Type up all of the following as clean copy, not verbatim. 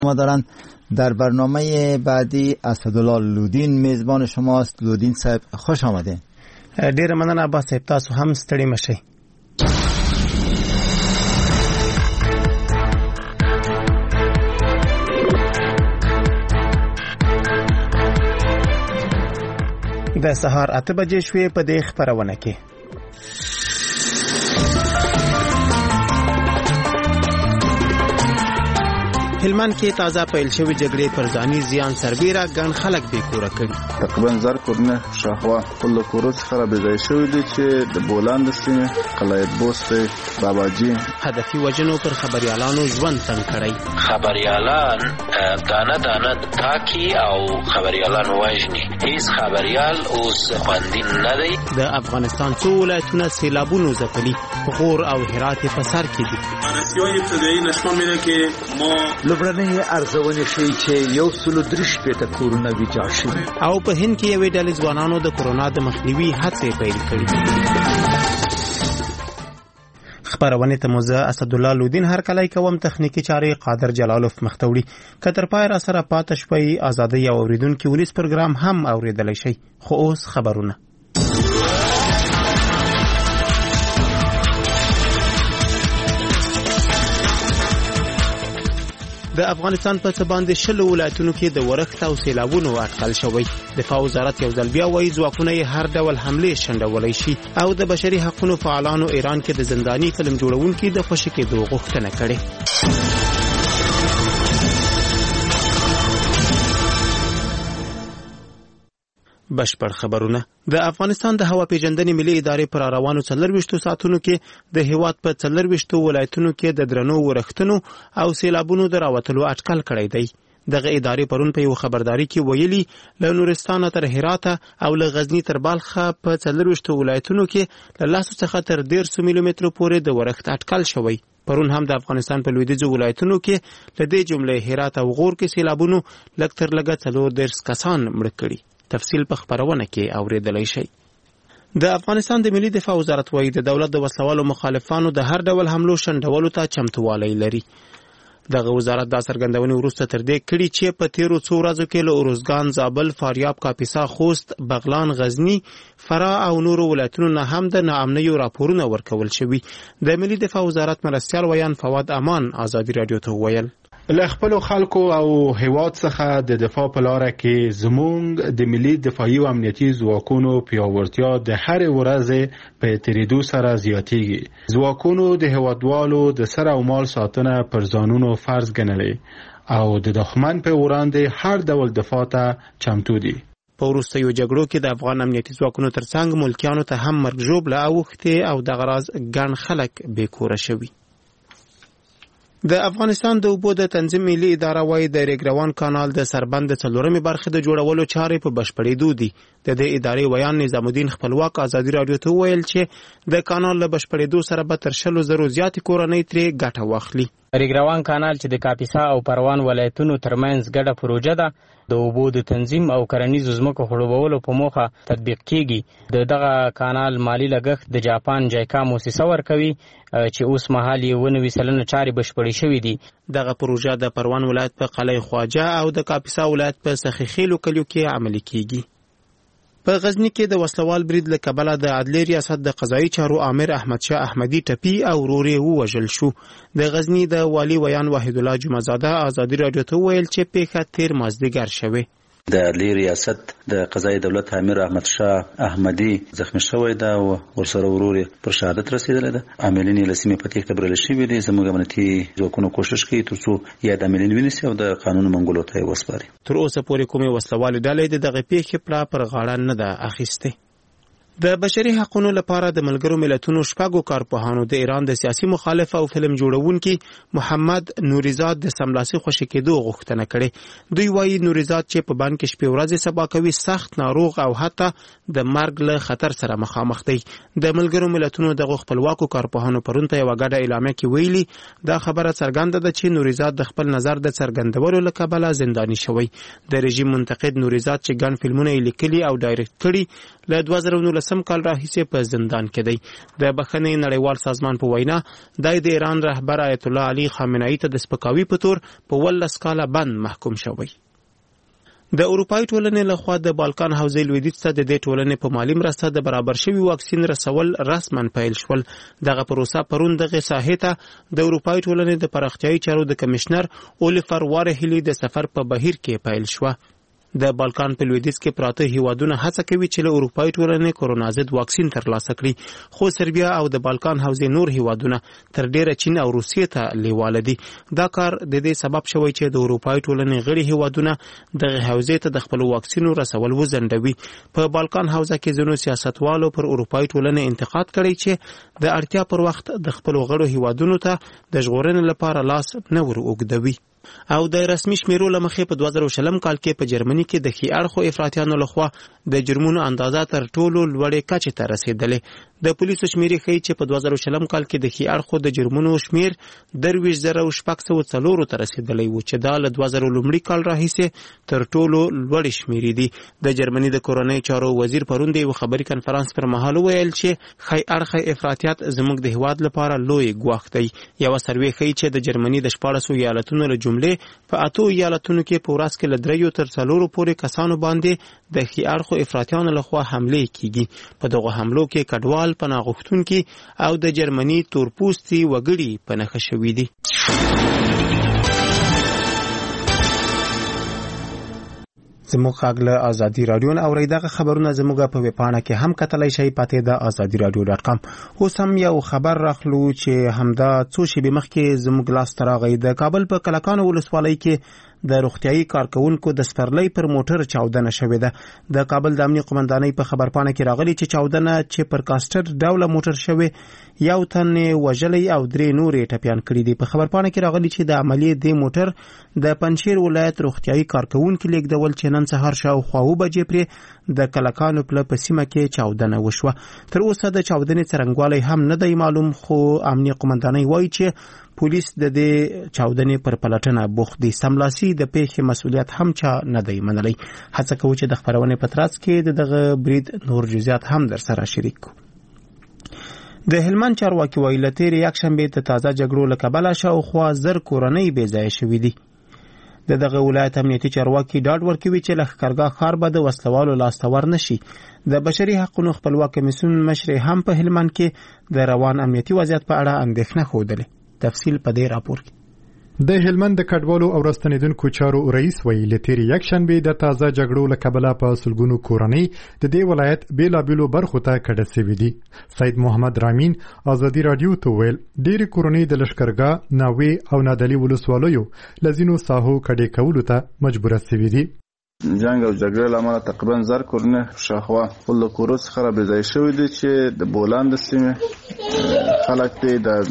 ما دارن. در برنامه بعدی اسدالله لودین میزبان شماست. لودین صاحب خوش آمده. ډیره مننه عباس صاحب، تاسو هم ستړي مشئ. د سهار 8 بجې شوې په دې خبرونه کې هلمند کې تازه پیل شوی جګړې پر ځاني زیان سربېره ګڼ خلک بې کوره کړي. تقریبا 1000 کورونه شاوخوا خپل کورونه څخه بې ځای شوي دي چې د بولان د سیمې قلعه بوست باباجي هدفي وژنو پر خبريالانو ژوند تنګ کړی. خبريالان دانه دانه تاکي او خبريالان وژني. هیڅ خبريال اوس خوندي نه دی. د افغانستان څو ولایتونه سیلابونو ځپلي، غور او هرات په سر کې دي. رسیای ابتدایی نشون میده که ما لبرانه ارزونه شي چې 130 کورونه ویجاړ شوي. او په هند کې یوې ډلې ځوانانو د کورونا د مخنیوي هڅې پیل کړې. خبرونه ته موزه اسدالله لودین هر کله کوم تخنیکی چارې قادر جلالوف مختوړي. کتر پای را سره پاتې شوي ازادي او اوریدونکو ولس پروګرام هم اوریدلای شي. خو اوس خبرونه. د افغانستان په څه باندې 20 ولایتونو کې د ورښت او سیلابونو اټکل شوی. دفاع وزارت یو ځل بیا وایي ځواکونه هر ډول حمله شنډولای شي او د بشري حقوقو فعالانو ایران کې د زنداني فلم جوړونکو د خوشی کېدو غوښتنه کړې. بشپړ خبرونه. د افغانستان د هوا پیژندنې ملي ادارې پر روانو 24 ساعتونو کې د هیواد په 24 ولایتونو کې د درنو ورښتونو او سیلابونو د راوتلو اټکل کړی دی. دغه ادارې پرون په یو خبرداري کې ویلي له نورستان تر هرات او له غزنی تر بلخ په 24 ولایتونو کې له 100 څخه تر 150 ملي متر پورې د ورښت اټکل شوی. پرون هم د افغانستان په لویدیځو ولایتونو کې لدې جمله هرات او غور کې سیلابونو لږ تر لږه 40 کسان مړ کړي. تفصیل په خبرونه کې اوریدلای شي. د افغانستان د ملي دفاع وزارت وايي د دولت د وسلوالو مخالفانو د هر ډول حملو شنډولو ته چمتووالی لري. دغه وزارت دا څرګندونه وروسته تر دې کړي چې په تیرو څو ورځو کې له اروزګان، زابل، فاریاب، کاپیسا، خوست، بغلان، غزنی، فراه او نورو ولایتونو نه هم د ناامنیو راپورونه ورکول شوي. د ملي دفاع وزارت مرستیال ویان فواد امان ازادي رادیو ته ویل له خپل خلکو او هیواد څخه د دفاع په لار کې زموږ د ملي دفاعي او امنیتي ځواکونو پیاوړتیا د هر ورځې په تیریدو سره زیاتېږي. ځواکونو د هیوادوالو د سر او مال ساتنه پر ځانونو فرض ګڼلې او د دښمن په وړاندې هر ډول دفاع ته چمتو دي. په وروستیو جګړو کې د افغان امنیتي ځواکونو ترڅنګ ملکیانو ته هم مرګ ژوبله اوښتې او د غراض ګڼ خلک بې کوره شوي. د افغانستان د اوبو د تنظیم ملي اداره وايي د ریګروان کانال د سربند 4مې برخې د جوړولو چارې په بشپړېدو دي. د دې ادارې ویان نظام الدین خپلواک ازادي رادیو ته ویل چې د کانال له بشپړېدو سره به تر 100,000 زیاتې کورنۍ ترې ګټه واخلي. ریګروان کانال چې د کاپیسا او پروان ولایتونو ترمنځ ګډه پروژه ده د اوبو د تنظیم او کرنیزو ځمکو خړوبولو په موخه تطبیق کیږي. دغه کانال مالی لګښت د جاپان جایکا موسسه ورکوي چې اوس مهال 90% چارې بشپړې شوې دي. دغه پروژه د پروان ولایت په قلعه خواجه او د کاپیسا ولایت په سخیخیلو کلیو کې عملي کیږي. په غزنی کې د وسلوال برید له کبله د عدلي ریاست د قضایي چارو امیر احمد شاه احمدي ټپي او ورورې ووژل شو. د غزنی د والی ویان وحید الله جمعزاده ازادي رادیو ته ویل چې پیښه تیر مازدیګر شوه. د عدلي ریاست د قضایي دولت امیر احمد شاه احمدي زخمی شوی دا او ورسره ورور پر شهادت رسیدلی ده. عاملین یې له سیمې په تېښته برلی شوي دي. زموږ امنیتي ځواکونه کوشش کوي تر څو یاد عاملین ونیسي او د قانون منګولو ته یې وسپاري. تر اوسه پورې کومې وسلوالې ډلې د دغې پیښې پړه پر غاړه نه ده اخیستې. د بشري حقوقو لپاره د ملګرو ملتونو شپږو کارپوهانو د ایران د سیاسي مخالف او فلم جوړونکي محمد نوریزاد د سملاسي خوشی کېدو غوښتنه کړې. دوی وایي نوریزاد چې په بانک شپې ورځې سبا کوي سخت ناروغ او حتی د مرګ له خطر سره مخامخ دی. د ملګرو ملتونو دغه خپلواکو کارپوهانو پرون ته یو غډه اعلامیه کې ویلي دا خبره څرګنده ده چې نوریزاد د خپل نظر د څرګندولو له کبله زنداني شوی. د رژیم منتقد نوریزاد چې ګڼ فلمونه یې لیکلي او ډایرکټ کړي له 2019 2014 کال راهیسې په زندان کې دی. د بخښنې نړیوال سازمان په وینا د ایران رهبر آیت الله علي خامنه‌ای ته د سپکاوي په تور په 18 کاله بند محکوم شوی. د اروپایي ټولنې لخوا د بالکان حوزې لویدیځ ته د دې ټولنې په مالي مرسته د برابر شوي واکسین رسول رسما پیل شول. دغه پروسه پرون دغه ساحې ته د اروپایي ټولنې د پراختیايي چارو د کمشنر اولیفر وارهیلی د سفر په بهیر کې پیل شوه. د بالکان په لویدیځ کې پراته هیوادونه هڅه کوي چې له اروپایي ټولنې کورونا ضد واکسین ترلاسه کړي، خو سربیا او د بالکان حوزې نور هیوادونه تر ډیره چین او روسیې ته لیواله دي. دا کار د دې سبب شوی چې د اروپایي ټولنې غړي هیوادونه دغه حوزې ته د خپل واکسینو رسول وځنډوي. په بالکان حوزه کې ځینو سیاستوالو پر اروپایي ټولنې انتقاد کړی چې د اړتیا پر وخت د خپل غړو هیوادونو ته د ژغورنې لپاره لاس نه ور اوږدوي. او د رسمي شمیرو لمخې په 2020 کال کې په جرمني کې د ښي اړخو افراطیانو لخوا د جرمونو اندازه تر ټولو لوړې کچې ته رسیدلې. د پولیسو شمیرې ښیي چې په 2020 کال کې د ښي اړخو د جرمونو شمیر 23,604 ته رسیدلی و چې دا له 2000 کال راهیسې تر ټولو لوړې شمیرې دي. د جرمني د کورنۍ چارو وزیر پرون د یو خبري کنفرانس پر مهال ویل چې ښي اړخ افراطیت زموږ د هیواد لپاره لوی ګواښ دی. یو سروې ښیي چې د جرمني د 14 ایالتونو له جملې په 8 ایالتونو کې په ورځ کې له 3 تر 4 پورې کسانو باندې د ښي اړخو افراطیانو لخوا حملې کیږي. په دغه حملو کې کډوال، پناه غوښتونکي او د جرمني تورپوستي وګړي په نښه شوي دي. زموږ غږ له ازادي رادیو نه اورئ. دغه خبرونه زموږ په ویبپاڼه کې هم کتلی شئ، پته د azadiradio.com. اوس هم یو خبر راخلو چې همدا څو شېبې مخکې زموږ لاس ته راغی. د کابل په کلکانو ولسوالۍ کې د روغتیايي کارکونکو د سپرلۍ پر موټر چاودنه شوې ده. د کابل د امنیت قومندانۍ په خبرپاڼه کې راغلي چې چاودنه چې پر کاسټر ډوله موټر شوې، یو تن وژلی او 3 نورې ټپیان کړي دي. په خبرپاڼه کې راغلي چې د عملیې د موټر د پنجشیر ولایت روغتیايي کارکونکو لیږدول چې نن سهار شاوخوا 9 بجې پرې د کلکانو په سیمه کې چاودنه وشوه. تر اوسه د چاودنې څرنګوالی هم نه دی معلوم، خو امنیت قومندانۍ وایي چې پولیس د دې چاودنې پر پلټنه بوخت دي. سملاسي د پیښې مسؤلیت هم چا نه دی منلی. هڅه کوو چې د خبرونې په ترڅ کې دغه برید نور جزئیات هم در سره شریک کړو. د هلمند چارواکي وایي له تېرې یکشنبې د تازه جګړو له کبله شاوخوا 1000 کورنۍ بې ځایه شوي دي. د دغه ولایت امنیتي چارواکي ډاډ ورکوي چې لښکرګاه ښار به د وسلوالو لاسته ور نشي. د بشري حقوقو خپلواک کمیسیون مشر هم په هلمند کې د روان امنیتي وضعیت په اړه اندېښنه ښودلې. تفصیل په دې راپور کې. د هلمند د کډوالو او راستنیدونکو چارو رئیس ویلي له تېرې یکشنبې د تازه جګړو له کبله په سلګونو کورنۍ د دې ولایت بېلابېلو برخو ته کډه سوي دي. سید محمد رامین ازادي رادیو ته ویل ډېرې کورنۍ د لښکرګاه، ناوې او نادلي ولسوالیو له ځینو ساحو کډې کولو ته مجبوره سوي دي. جنگ او جګړې له امله تقریبا 1000 کورنۍ شاوخوا خپل کورو څخه را بېځایه شوي دي چې د بولان د سیمې خلک دي، د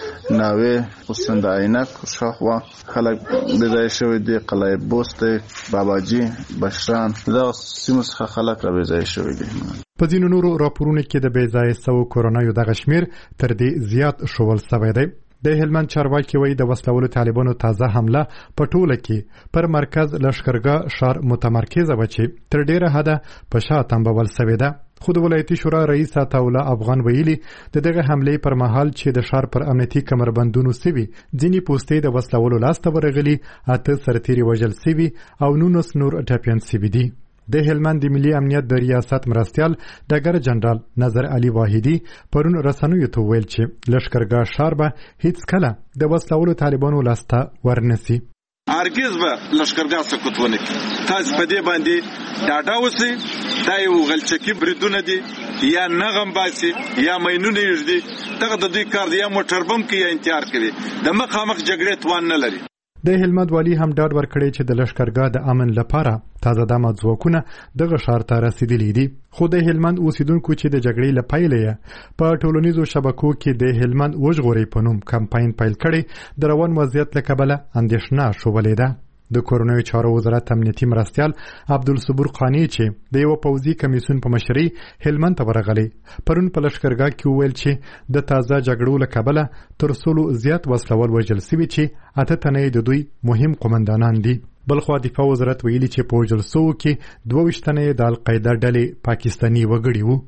ناوې خصوصا د عینک شاوخوا خلک بېځایه شوي دي، قلعه بست، باباجي، بشران، دغه سیمو څخه خلک را بېځایه شوي دي. په ځینو نورو راپورونو کې د بېځایه سوو کورنیو دغه شمیر تر دې زیات شول سوی دی. د هلمند چارواکي وایي د وسلوالو طالبانو تازه حمله په ټوله کې پر مرکز لښکرګاه ښار متمرکزه وه چې تر ډېره حده په شا تنبول سوې ده. خو د ولایتي شورا رئیس عطاالله افغان ویلي د دغه حملې پر مهال چې د ښار پر امنیتي کمربندونو سوي ځینې پوستې د وسلوالو لاسته ورغلي، 8 سرتیري وژل سوي او 19 نور ټپیان سوي دي. د هلمند د ملي امنیت د ریاست مرستیال ډګر جنرال نظر علي واحدي پرون رسنیو ته ویل چې لښکرګاه ښار به هیڅکله د وسلوالو طالبانو لاسته ورنسي. هرگز به لښکرګاه سقوط ونه کړي. تاسو په دې باندې ډاډه اوسئ، دا یو غلچکي بریدونه دي، یا نغم باسي یا مینونه یږدي. دغه د دوی کار دی، یا موټر بم کوي یا انتحار کوي. د مخامخ جګړې توان نه لري. د هلمند والی هم ډاډ ورکړی چې د لښکرګاه د امن لپاره تازه دمه ځواکونه دغه ښار ته رسیدلي دي. خو د هلمند اوسیدونکو چې د جګړې له پیله یې په ټولنیزو شبکو کې د هلمند وژغورئ په نوم کمپاین پیل کړی د روان وضعیت له کبله اندېښنه شولې ده. د کورنیو چارو وزارت امنیتي مرستیال عبدالصبور قانی چې د یو پوځي کمیسیون په مشرۍ هلمند ته ورغلی، پرون په لښکرګاه کې وویل چې د تازه جګړو له کبله تر 100 زیات وسلوال وژل سوي چې 8 تنه د دوی مهم قومندانان دي. بلخوا دفاع وزارت ویلي چې په وژل سوو کې 22 تنه د القاعده ډلې پاکستاني وګړي وو.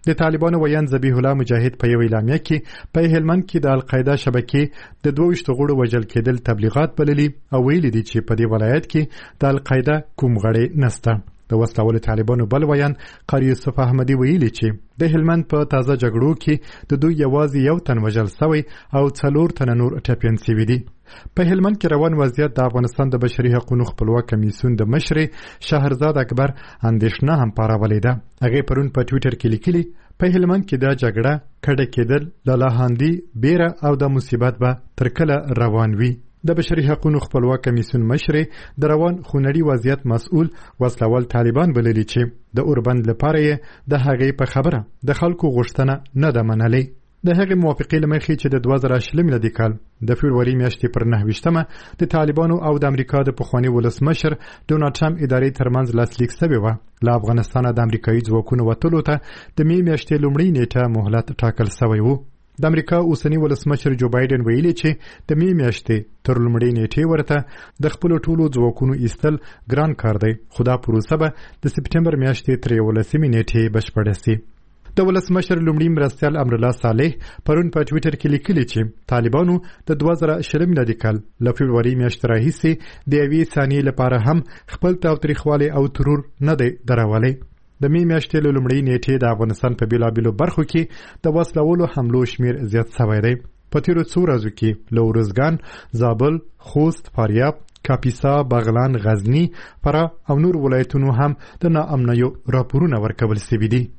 د طالبانو ویان ذبیح الله مجاهد په یو اعلامیه کې په هلمند کې د القاعده شبکې د 22 غړو وژل کېدل تبلیغات بللي او ویلي دي چې په دې ولایت کې د القاعده کوم غړي نشته. د وسلوالو طالبانو بل ویان قاری یوسف احمدی ویلي چې د هلمند په تازه جګړو کې د دوی یوازې یو تن وژل شوی او 4 تن نور ټپیان شوي دي. په هلمند کې روان وضعیت د افغانستان د بشري حقوقو خپلواک کمیسیون د مشر شهرزاد اکبر اندېښنه هم پارولې ده. هغه پرون په ټوئیټر کې لیکلي په هلمند کې دا جګړه کډه کېدل د لاهاندي بیره او د مصیبت به تر کله روان وي. د بشري حقوقو خپلواک کمیسیون مشر د روان خونړي وضعیت مسؤل وسلوال طالبان بللي چې د اوربند لپاره د هغې په خبره د خلکو غوښتنه نه ده منلې. د هغې موافقې له مخې چې د 2020 میلادي کال د فبروري میاشتې پر 9 د طالبانو او د امریکا د پخواني ولسمشر ډونالډ ټرمپ ادارې ترمنځ لاسلیک شوې وه. له افغانستانه د امریکایي ځواکونو وتلو ته د می میاشتې لومړۍ نیټه مهلت ټاکل شوی و. د امریکا اوسنی ولسمشر جو بایدن ویلي چې د می میاشتې تر لومړۍ نیټې ورته د خپل ټولو ځواکونو ایستل ګران کار دی، خو دا پروسه به د سپټمبر میاشتې تر 11 نیټې بشپړه شي. د ولسمشر لومړي مرستیال امرالله صالح پرون په ټوئیټر کې لیکلي چې طالبانو د 2020 میلادي کال له فبروري میاشتې راهیسې د یوې ثانیې لپاره هم خپل تاوتریخوالی او ترور نه دی درولی. د می میاشتې له لومړۍ نیټې د افغانستان په بیلابیلو برخو کې د وسلوالو حملو شمیر زیات شوی دی. په تیرو څو ورځو کې له ارزګان، زابل، خوست، فاریاب، کاپیسا، بغلان، غزني، فراه او نور ولایتونو هم د ناامنیو راپورونه ورکول شوي دي.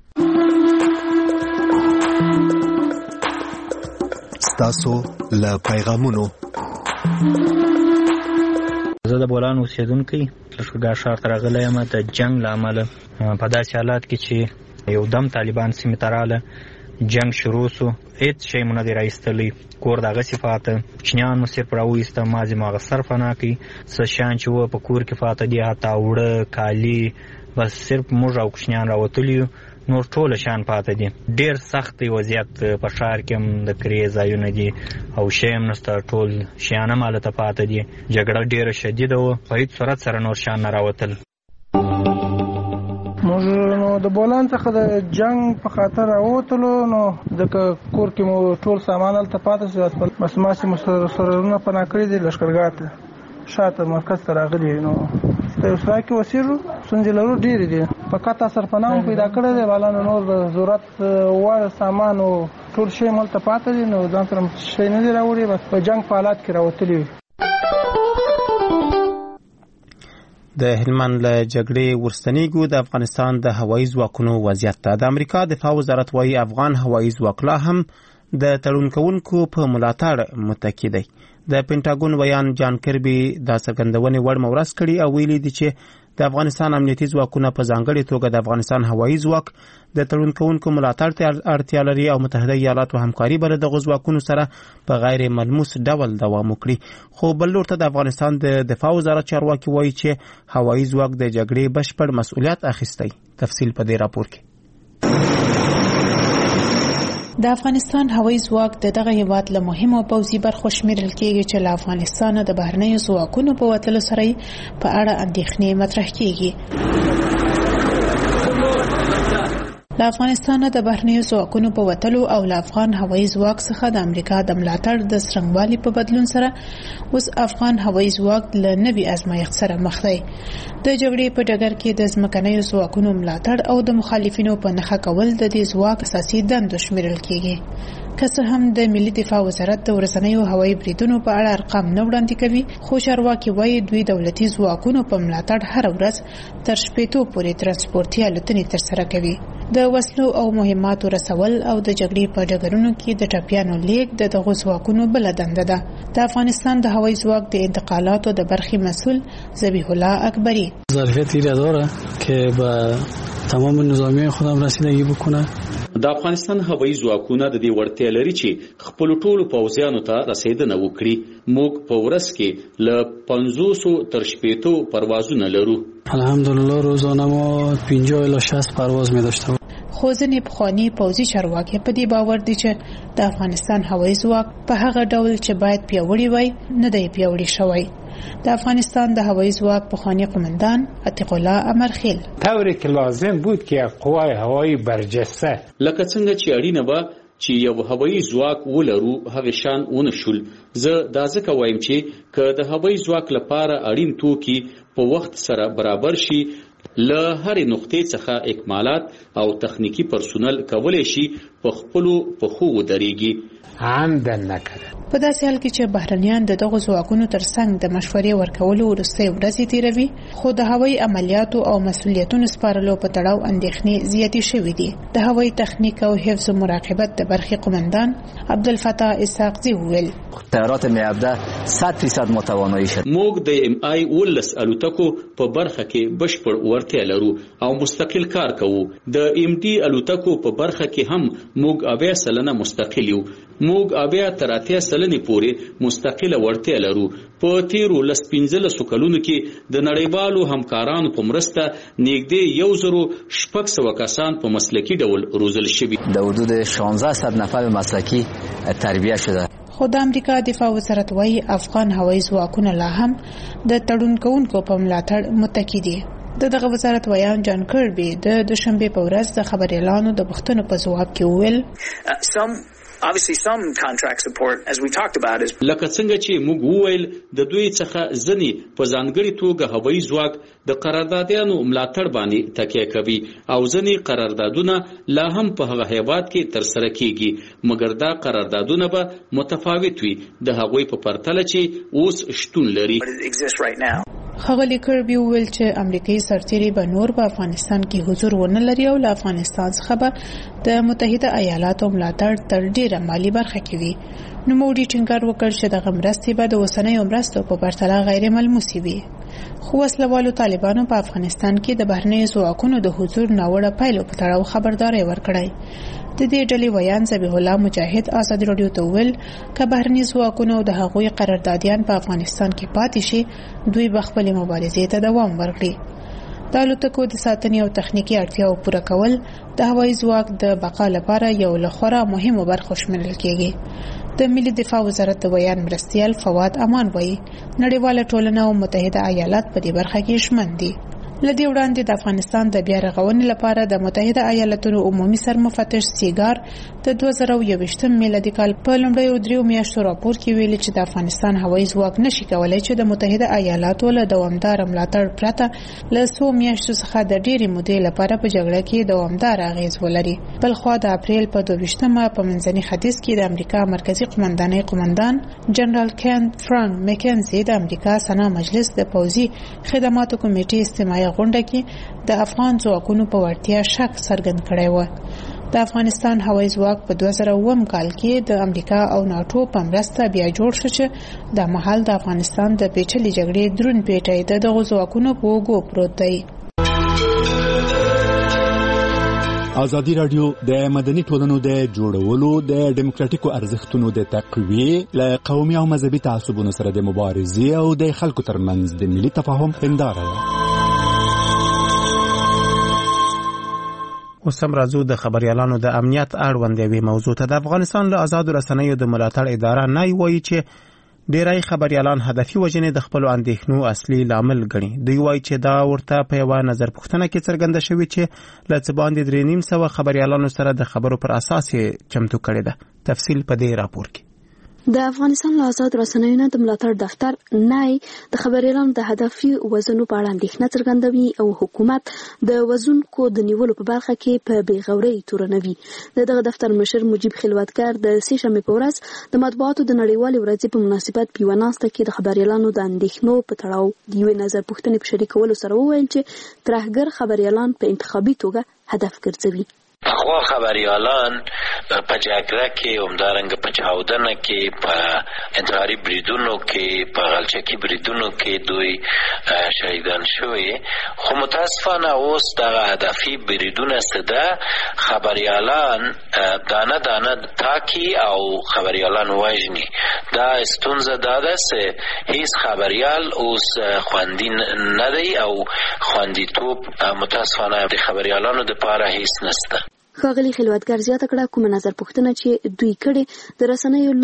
ستاسو له پیغامونو زه د بولان اوسیدونکی لښکرګاه ښار ته راغلی یم د جنګ له امله په داسې حالات کې چې یو دم طالبان سیمې ته راغله، جنګ شروع سو، هېڅ شی مو نه دی راایستلی، کور دغسې پاته، کوچنیان مو صرف راوایسته، مازې مو هغه صرف نه کوي، څه شیان چې وه په کور کې پاته دي، حتی اوړه، کالي، بس صرف موږ او کوچنیان راوتلي یو، نور ټول شان پاته دي. ډیر سخت وضعیت په ښار کې هم د کرې ځایونه دي او شی هم نشته، ټول شیان هم هلته پاته دي. جګړه ډیره شدیده وه، په هېڅ صورت سره نور شیان نه راوتل. موږ نو د بولان څخه د جنګ په خاطر راوتلو، نو د کور کې مو ټول سامان هلته پاته شو، بس ماسې مو سرونه پناه کړي دي لښکرګاه ته، شاته مرکز ته راغلي. نو د اسرا کې وسیږو ستونزې لرو ډېرې دي، په قطع سرپناه هم پیدا کړی دی، بالانو نور د ضرورت وړ سامان او ټول شی ملته پاته دي، نو ځان سره شی نه دي راوړي، بس په جنګ په حالات کې راوتلي وي. د هلمند له جګړې وروستنی ګو د افغانستان د هوایي ځواکونو وضعیت ته د امریکا دفاع وزارت وایي افغان هوایي ځواک لا هم د تړون کوونکو په ملاتړ متکی دی. د پینټاګون ویان جان کربي دا څرګندونې وړ مورس کړي او ویلي دي چې د افغانستان امنیتي ځواکونه په ځانګړې توګه د افغانستان هوایي ځواک د تړون کوونکو ملاتړ ته اړتیا لري او متحده ایالاتو همکاري به دغو ځواکونو سره په غیر ملموس ډول دوام وکړي. خو بل لور ته د افغانستان د دفاع وزارت چارواکي وایي چې هوایي ځواک د جګړې بشپړ مسؤلیت اخیستی. تفصیل په دې راپور کې. د افغانستان هوایي ځواک د دغه هیواد له مهمو پوځي برخو شمیرل کېږي چې له افغانستانه د بهرنیو ځواکونو په وتلو سره په اړه اندېښنې مطرح کېږي. له افغانستانه د بهرنیو ځواکونو په وتلو او له افغان هوایي ځواک څخه د امریکا د ملاتړ د څرنګوالي په بدلون سره اوس افغان هوایي ځواک له نوي ازمایښت سره مخ دی. د جګړې په ډګر کې د ځمکنیو ځواکونو ملاتړ او د مخالفینو په نښه کول د دې ځواک اساسي دندو شمیرل کېږي. که څه هم د ملي دفاع وزارت د ورځنیو هوایي بریدونو په اړه ارقام نه وړاندې کوي، خو چارواکي وایي دوی دولتي ځواکونو په ملاتړ هر ورځ تر 80 پورې ترانسپورتي الوتنې ترسره کوي. د وسلو او مهماتو رسول او د جګړې په ډګرونو کې د ټپیانو لیږد د دغو ځواکونو بله دنده ده. د افغانستان د هوایي ځواک د انتقالاتو د برخې مسؤل ذبیح الله اکبری ظرفیت ایره داره که به تمام نظامی خودم رسیدگی بکنه. د افغانستان هوایي ځواکونه د دې وړتیا لري چې خپل ټولو پوځیانو ته رسیدنه وکړي. موږ په ورځ کې له 500 تر 80 پروازونه لرو. الحمدلله روزانه ما 50 الی 60 پرواز می داشتم. خو ځینې پخواني پوځي چارواکي په دې باور دي چې د افغانستان هوایي ځواک په هغه ډول چې باید پیاوړی وای نه دی پیاوړی شوی. د افغانستان د هوایي ځواک پخوانی قومندان عتیق الله امرخیل طوری که لازم بود که قوای هوایی برجسته لکه څنګه چې اړینه به چې یو هوایي ځواک ولرو هغه شان ونه شول. زه دا ځکه وایم چې که د هوایي ځواک لپاره اړین توکي په وخت سره برابر شي له هرې نقطې څخه اکمالات او تخنیکی پرسونل کولی شي په خپلو پښو ودرېږي. عمدن نکړه. په داسې حال کې چې بهرنیان د دغو ځواکونو ترڅنګ د مشورې ورکولو وروستۍ ورځې تیروي، خو د هوایي عملیاتو او مسؤلیتونو سپارلو په تړاو اندېښنې زیاتې شوې دي. د هوایي تخنیک او حفظ و مراقبت د برخې قومندان عبدالفتاح اسحاقزی وویل طیارات M17 100% متوانایی شد. موږ د MI-11 الوتکو په برخه کې بشپړ ورتیا لرو او مستقل کار کوو. د MD الوتکو په برخه کې هم موږ 80% مستقل یو. موږ 80 تر 80% پورې مستقله ورتیا لرو. په تیرو 15 کلونو کې د نړیوالو همکارانو په مرسته نږدې 1600 کسان په مسلکي ډول روزل شوي. د حدود 1600 نفر مسلکی تربیه شده. خو د امریکا دفاع وزارت وايي افغان هوایي ځواکونه لا هم د تړون کوونکو په ملاتړ متکی دي. دغه وزارت ویان جان کربي د دوشنبه په ورځ د خبريالانو د بختونو په ځواب کې وویل Obviously some contract support as we talked about is لکه څنګه چې موږ وویل د دوی څخه ځنی په ځانګړي توګه هوایي ځواک د قراردادیانو ملاتړ باندې تکیه کوي او ځنی قراردادونه لا هم په هغه هیواد کې تر سره کیږي، مګر دا قراردادونه به متفاوت وي د هغوی په پرتله چې اوس شتون لري. خغلی کربي وویل چې امریکایي سرتیري به نور په افغانستان کې حضور ونه لري او له افغانستان څخه به د متحده ایالاتو ملاتړ تر ډیره مالی برخه کې وي. نو موږ ټینګار وکړ چې دغه مرستې به د اوسنیو مرستو په پرتله غیر ملموسې وي. خو وسلوالو طالبانو په افغانستان کې د بهرنیو ځواکونو د حضور ناوړه پایلو په تړاو خبرداري ورکړی. د دې ډلې ویان ذبیح الله مجاهد ازادي رادیو ته ویل چې بهرني ځواکونه او د هغوی قراردادیان په افغانستان کې پاتې شي دوی به خپل مبارزې ته دوام ورکړي. د الوتکو د ساتنې او تخنیکی اړتیاو پوره کول د هوایي ځواک د بقا لپاره یو له خورا مهمو برخو شمېرل کېږي. د ملي دفاع وزارت د ویان مرستیال فواد امان وایي نړیواله ټولنه او متحده ایالات په دې برخه کې شمن دي. لدی وړاندې د افغانستان د بیا رغونې لپاره د متحده ایالاتونو عمومي سرمفتش سیګار د 2021 میلادي کال په لومړیو 3 میاشتو راپور کې ویل چې د افغانستان هوایي ځواک نشي کولای چې د متحده ایالاتو له دوامدار ملاتړ پرته له 100 میاشتو څخه د ډېرې مودې لپاره په جګړه کې دوامدار اغیز ولري. بلخوا د اپریل په 22مه په منځني ختیځ کې د امریکا مرکزی قومندانۍ قومندان جنرال کین فرانک مکنزي د امریکا سنا مجلس د پوځي خدماتو کمیټې استماعي غونډه کې د افغان ځواکونو په وړتیا شک څرګند کړی و. د افغانستان هوایي ځواک په 2009 کال کې د امریکا او ناتو په مرسته بیا جوړ شو چې د مهال د افغانستان د پیچلې جګړې درون پیټی د دغو ځواکونو په اوږو پروت دی. ازادي رادیو د مدني ټولنو د جوړولو د ډیموکراټیکو ارزښتونو د تقویې له قومي او مذهبي تعصبونو سره د مبارزې او د خلکو ترمنځ د ملي تفاهم هنداره ده. اوس هم راځو د خبريالانو د امنیت اړوند یوې موضوع ته. د افغانستان له آزادو رسنیو د ملاتړ اداره نای وایي چې ډیری خبريالان هدفي وجنې د خپل اندېښنو اصلي لامل ګڼي. دوی وایي چې دا ورته په یو نظر پوښتنه کې څرګنده شوی چې له څه باندې 3.5 خبريالانو سره د خبرو پر اساس چمتو کړي ده. تفصیل په دې راپور کې. د افغانستان له آزاد رسنیو د ملاتړ دفتر نای د خبريالانو د هدفي وزنو په اړه اندېښنه څرګندوي او حکومت د وزنکو د نیولو په برخه کې په بیغورۍ تورنوي. دغه دفتر مشر مجيب خلوتګر د سه‌شنبې په ورځ د مطبوعاتو د نړیوالې ورځې په مناسبت په یوه ناسته کې د خبريالانو د اندېښنو په تړاو د یوې نظر پوښتنې په شریکولو سره وویل چې ترهګر خبريالان په انتخابي توګه هدف ګرځوي. پخوا خبریالان په جګړه کې همدارنګه په چاودنه کې په انتحاري بریدونو کې په غلچکي بریدونو کې دوی شهیدان شوي، خو متاسفانه اوس دغه هدفي بریدونه سده خبریالان دانه دانه تاکی او خبریالان وژني. دا ستونزه داده چې هیڅ خبریال اوس خوندي نه دی او خوندیتوب متاسفانه د خبریالانو لپاره هیڅ نشته. ښاغلي خلوتګر زیاته کړه کومه نظر پوښتنه چې دوی کړي د رسنیو له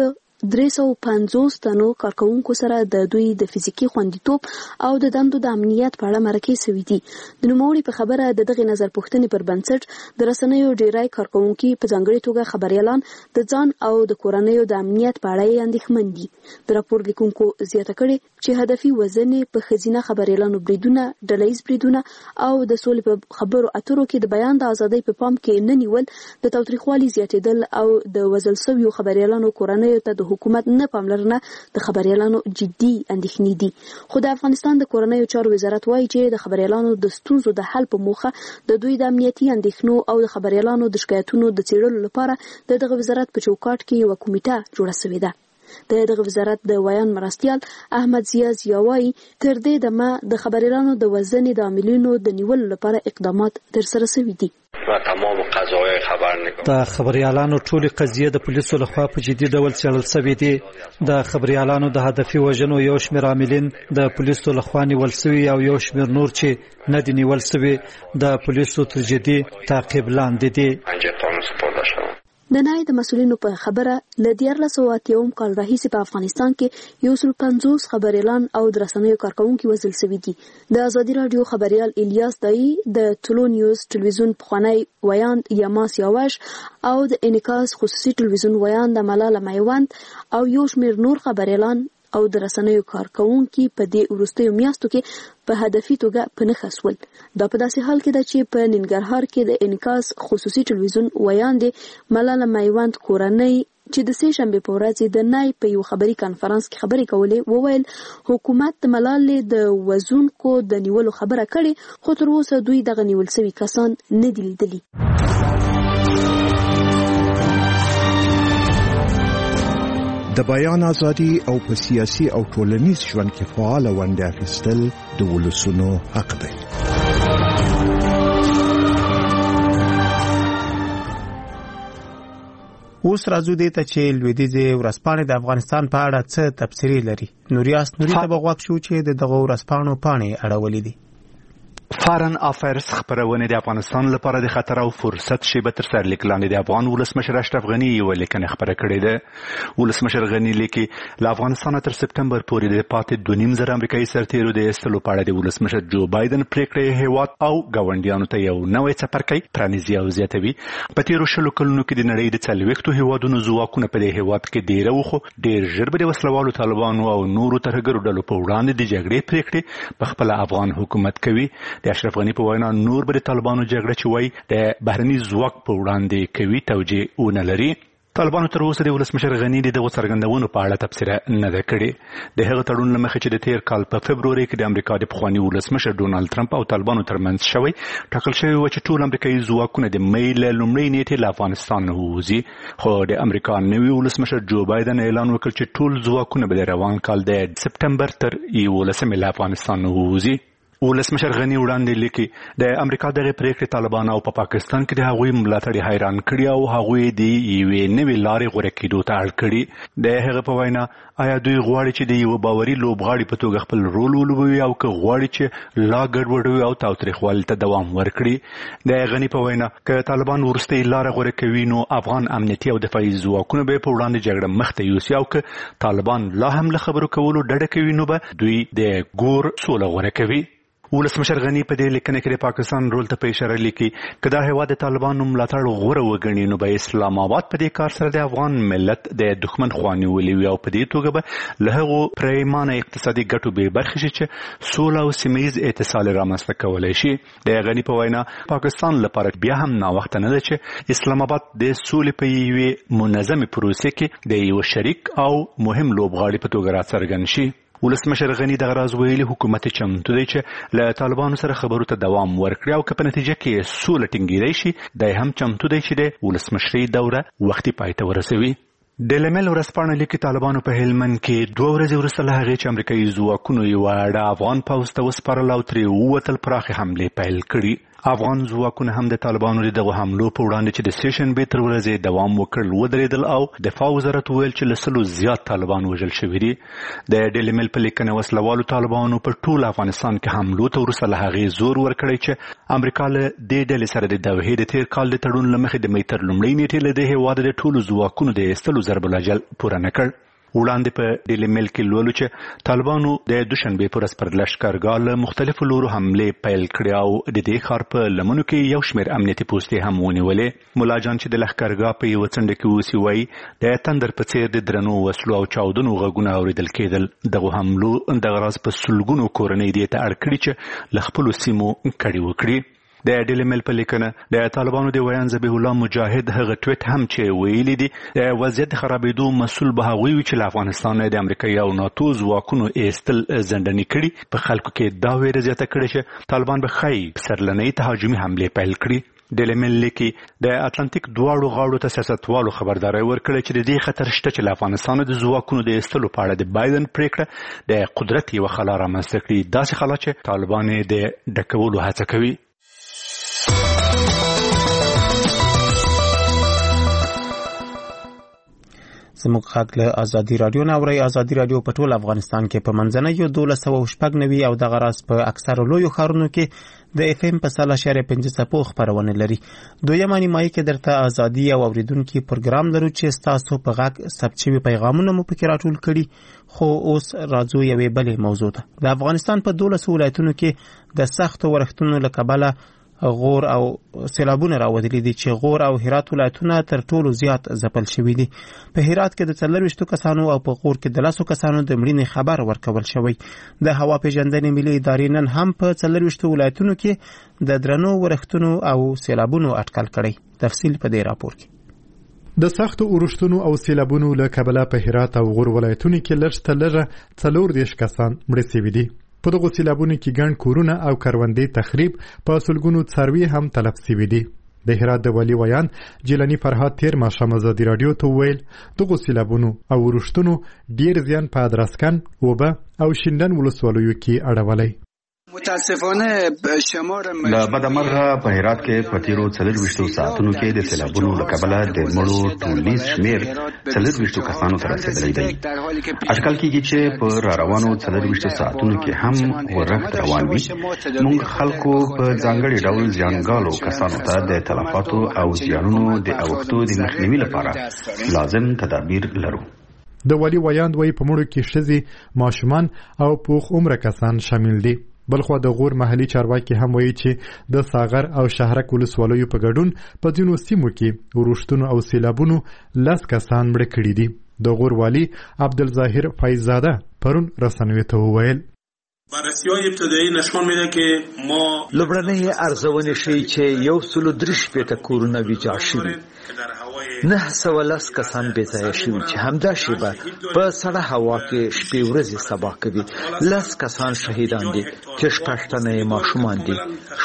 350 تنو کارکونکو سره د دوی د فزیکی خوندیتوب او د دندو د امنیت په اړه مرکې شوې دي. د نوموړي په خبره د دغه نظر پوښتنې پر بنسټ د رسنیو ډیری کارکونکو په ځانګړي توګه خبريالان د ځان او د کورنیو د امنیت په اړه اندېښمن دي. د راپور لیکونکو زیاته کړې چې هدفي وزنې په خزینه خبريالانو بریدونه، ډلهیز بریدونه او د سولې په خبرو اترو کې د بیان د ازادۍ په پام کې نه نیول، د تاوتریخوالي زیاتېدل او د وژل شویو خبريالانو کورنیو ته د حکومت نه پاملرنه د خبريالانو جدي اندېښنې دي. خو د افغانستان د کورنیو چارو وزارت وایي چې د خبريالانو د ستونزو د حل په موخه د دوی د امنیتي اندېښنو او د خبريالانو د شکایتونو د څېړلو لپاره دغه وزارت په چوکاټ کې یو کمیټه جوړه شوې ده. دغه وزارت د ویان مرستیال احمد زیاد وایي تر دې دمه د خبريالانو د وزن د عاملینو د نیولو لپاره اقدامات ترسره شوي دي. تمام قضايا خبرنگار د خبريالانو ټولي قضیه د پولیسو لخوا په جدي ډول څېړل شوې دي. د خبريالانو د هدفي وژنو یو شمېر عاملین د پولیسو لخوا نیول شوي او یو شمېر نور چې نه دي نیول شوي د پولیسو تر جدي تعقیب لاندې دي. د نای د مسولینو په خبره ل 1480 کال راهیسې په افغانستان کې 150 خبريالان او د رسنیو کارکونکو وژل شوي دي. د ازادي رادیو خبريال الیاس دای د ټولو نیوز ټلویزیون پخوانی ویاند یماس یاوش او د انیکاس خصوصي ټلویزیون ویاند ملاله میوند او یو شمېر نور خبريالان او د رسنیو کارکونکو په دې وروستیو میاشتو کې په هدفي توګه په نښه شول. دا په داسې حال کې ده چې په ننګرهار کې د انیکاس خصوصي ټلویزیون ویاند ملاله میوند کورنۍ چې د سې شنبې په ورځ د نای په یو خبري کانفرنس کې خبرې کولې وویل حکومت د ملالې د وزونکو د نیولو خبره کړې، خو تر اوسه دوی دغه نیول شوي کسان نه دي لیدلي. د بیان ازادي او په سیاسي او ټولنیز ژوند کې فعال ونډه اخیستل د ولسونو حق دی. اوس راځو دې ته چې لویدیځې ورځپاڼې د افغانستان په اړه څه تبصرې لري. نوریاس نوري ته به غوږ شو چې د دغه ورځپاڼو پاڼې اړولې دي. فارن افیرز خبرونه د افغانستان لپاره د خطر او فرصت شیبه تر سر لیک لاندې د افغان ولسمشر اشرف غنی یو لیکنه خبره کړې ده. ولسمشر غنی لیکي له افغانستان تر سپټمبر پورې د پاتې 2.5 امریکایي سرتیرو د ایستلو په اړه د ولسمشر جو بایدن پریکړې هیواد او ګاونډیانو ته یو نوې څپرکی پرانیزي او زیاتوي. په تیرو شلو کلونو کې د نړۍ د 40 هیوادونو ځواکونه په دې هیواد کې ډېر وخو ډېر ژر به د وسلوالو طالبانو او نورو ترهګرو ډلو په وړاندې د جګړې پریکړې په خپل افغان حکومت کوي. د اشرف غنی په وینا نور به د طالبانو جګړه چې وایي د بهرني ځواک په وړاندې کوي توجیه ونه لري. طالبانو تر اوسه د ولسمشر غنی د دغه څرګندونو په اړه تبصره نه ده کړې. د هغه تړون له مخې چې د تیر کال په فبروري کې د امریکا د پخواني ولسمشر ډونالد ټرمپ او طالبانو ترمنځ شوی ټاکل شوی و چې ټول امریکایي ځواکونه د مې له لومړۍ نیټې له افغانستان نه ووځي. خو د امریکا نوي ولسمشر جو بایدن اعلان وکړ چې ټول ځواکونه به د روان کال د سپټمبر تر 11 له افغانستان نه ووځي. ولسمشر غنی وړاندې لیکي د امریکا دغه پریکړې طالبان او په پاکستان کې د هغوی ملاتړي حیران کړي او هغوی د یوې نوې لارې غوره کېدو ته اړ کړي. د هغه په وینا آیا دوی غواړي چې د یو باوري لوبغاړي په توګه خپل رول ولوبوي او که غواړي چې لا ګډوډوي او تاوتریخوالي ته دوام ورکړي. د غنی په وینا که طالبان ورستۍ لاره غوره کوي نو افغان امنیتي او دفاعي ځواکونه به په وړاندې جګړه مخته یوسي او که طالبان لا هم له خبرو کولو ډډه کوي نو به دوی د ګور سوله غوره کوي. ولسمشر غنی په دې لیکنه کې د پاکستان رول ته په اشاره لیکي که دا هیواد د طالبانو ملاتړ غوره وګڼي نو به اسلام آباد په دې کار سره د افغان ملت د دښمن خوا نیولې وي او په دې توګه به له هغو پریمانه اقتصادي ګټو بې برخې شي چې سوله او سیمه ییز اتصال رامنځته کولی شي. د غنی په وینا پاکستان لپاره بیا هم ناوخته نه ده چې اسلام آباد د سولې په یوې منظمې پروسې کې د یو شریک او مهم لوبغاړي په توګه راڅرګند شي. ولسمشر غنی دغه راز ویلي حکومت چمتو دی چې له طالبانو سره خبرو ته دوام ورکړي او که په نتیجه کې سوله ټینګېدی شي دی هم چمتو دی چې د ولسمشرۍ دوره وختي پای ته ورسوي. د لمل ورځپاڼه لیکي طالبانو په هلمند کې 2 ورځې وروسته له هغې چې امریکایي ځواکونو یوه اډه افغان پوځ ته وسپارله او ترې ووتل پراخې حملې پیل کړي. افغان ځواکونه هم د طالبانو د دغو حملو په وړاندې چې د سې شنبې تر ورځې دوام وکړ ودرېدل او دفاع وزارت وویل چې له 100 زیات طالبان وژل شوي دي. د ډیلي میل په لیکنه وسلوالو طالبانو په ټول افغانستان کې حملو ته وروسته له هغې زور ورکړی چې امریکا له دې ډلې سره د دوحې د تیر کال د تړون له مخې د مې تر لومړۍ نیټې له دې هېواده د ټولو ځواکونو د ایستلو ضرب الاجل پوره نه کړ. وړاندې په ډیلی میل کې لولو چې طالبانو د دوشنبه پر ورځ پر لښکرګاه له مختلفو لورو حملې پیل کړې او د دې ښار په لمنو کې یو شمېر امنیتي پوستې هم ونیولې. ملا جان چې د لښکرګاه په یوه څنډه کې اوسي وایي د تندر په څېر د درنو وسلو او چاودنو غږونه اورېدل کېدل. دغه حملو دغه راز په سلګونو کورنۍ دې ته اړ کړي چې له خپلو سیمو کډې وکړي. د ډیلی میل په لیکنه د طالبانو د ویان ذبیح الله مجاهد هغه ټویټ هم چې ویلي دي د وضعیت د خرابېدو مسؤل به هغوی وي چې له افغانستان د امریکایي او ناتو ځواکونو ایستل زندني کړي. په خلکو کې دا ویره زیاته کړې چې طالبان به ښایي سرلنۍ تهاجمي حملې پیل کړي. ډیلی میل لیکي د اتلانتیک دواړو غاړو ته سیاستوالو خبرداری ورکړې چې د دې خطر شته چې له افغانستان د ځواکونو د ایستلو په اړه د بایدن پریکړه د قدرت یوه خلا رامنځته کړي، داسې خلا چې طالبان یې د ډکولو هڅه کوي. زموږ خاک له ازادي رادیو نه اوري. ازادي رادیو په ټول افغانستان کې په منځنۍ 1290 او د غراس په اکثر لویو ښارونو کې د اف ام په 3.5 څپو خبرونه لري. دویمه نیمایي کې درته ازادي او اوریدونکو پروګرام لرو چې تاسو په غاک ثبت شوی پیغامونه مو پکې راټول کړي. خو اوس راځو یوې بلې موضوع ته. د افغانستان په 12 ولایتونو کې د سختو ورښتونو له کبله غور او سیلابونه راوتلي دي چې غور او هرات ولایتونه تر ټولو زیات ځپل شوي دي. په هرات کې د 24 کسانو او په غور کې د 10 کسانو د مړینې خبر ورکول شوی. د هوا پیژندنې ملي ادارې نن هم په 24 ولایتونو کې د درنو ورښتونو او سیلابونو اټکل کړی. تفصیل په دې راپور کې. د سختو اورښتونو او سیلابونو له کبله په هرات او غور ولایتونو کې لږ تر لږه 14 کسان مړه شوي دي. په دغو سیلابونو کې ګڼ کورونه او کروندې تخریب، په سلګونو څاروي هم تلف شوي دي. د هرات د والي ویان جیلانی فرهاد تیر ماښام ازادي رادیو ته وویل دغو سیلابونو او اورښتونو ډیر زیان په ادرسکن، اوبه او شینډن ولسوالیو کې اړولی. متاسفانه شمار له بدمرغه په هرات کې په تیرو 24 ساعتونو کې د سیلابونو له کبله د مړو ټولیز شمیر 24 کسانو ته رسیدلی دی. اټکل کېږي چې په راروانو 24 ساعتونو کې هم ورښت روان وي. موږ خلکو په ځانګړي ډول زیانګالو کسانو ته د تلفاتو او زیانونو د اوښتو د مخنیوي لپاره لازم تدابیر لرو. د والي ویاند وایي په مړو کې ښځې، ماشومان او پوخ عمره کسان شامل دي. بلخوا د غور محلي چارواکي هم وایي چې د ساغر او شهرک ولسوالیو په ګډون په ځینو سیمو کې ورښتونو او سیلابونو 10 کسان مړه کړي دي. د غور والي عبدالظاهر فیضزاده پرون رسنیو ته وویل بررسی‌های ابتدایی نشان میده که ما لومړنۍ ارزونې ښیي چې 130 کورونه ویجاړ شوي، 910 کسان بېځایه شوي چې همدا شیبه په سړه هوا کې شپې ورځې سبا کوي. 10 کسان شهیدان دي چې 6 تنه ماشومان دي.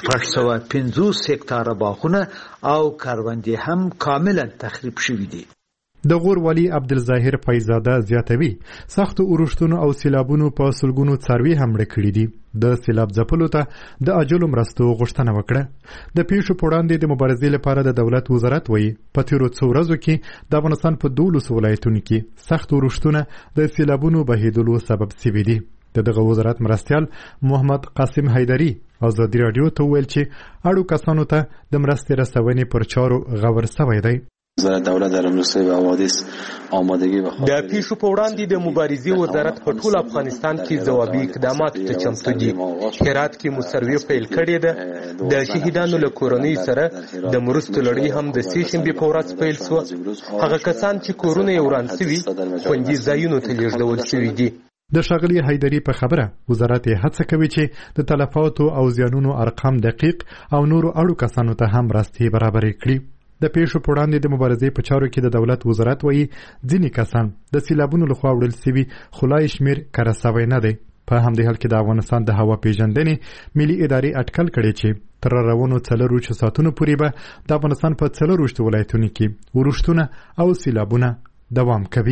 650 هکتاره باغونه او کروندې هم کاملا تخریب شوي دي. د غور والی عبدالظاهر فیضزاده زیاتوي سختو اورښتونو او سیلابونو په سلګونو څاروي هم مړه کړي دي. د سیلاب ځپلو ته د عاجلو مرستو غوښتنه وکړه. د پیښو په وړاندې د مبارزې لپاره د دولت وزارت وایي په تیرو څو ورځو کې د افغانستان په 12 ولایتونو کې سخت اورښتونه د سیلابونو بهیدلو سبب شوي دي. دغه وزارت مرستیال محمد قاسم حیدری ازادي رادیو ته ویل چې اړو کسانو ته د مرستې رسونې پر چارو غور شوی دی. وزارت دولت در روسیه و حوادث آمادگی و د پیښو په وړاندې د مبارزې وزارت په ټول افغانستان کې ځوابي اقداماتو ته چمتو دي. هرات کې مو سروې پیل کړې ده. د شهیدانو له کورنۍ سره د مرستو لړۍ هم د سې شنبې په ورځ پیل شوه. هغه کسان چې کورونه یې وران شوي خوندي ځایونو ته لیږدول شوي دي. د ښاغلي حیدري په خبره وزارت یې هڅه کوي چې د تلفاتو او زیانونو ارقام دقیق او نورو اړو کسانو ته هم مرستې برابرې کړي. د پیښو په وړاندې د مبارزې په چارو کې د دولت وزارت وایي ځینې کسان د سیلابونو لخوا وړل شوي خو لا یې شمېر کره سوی نه دی. په همدې حال کې د افغانستان د هوا پیژندنې ملي ادارې اټکل کړی چې تر روانو 4 ساعتونو پورې به د افغانستان په 4 ولایتونو کې ورښتونه او سیلابونه دوام کوي.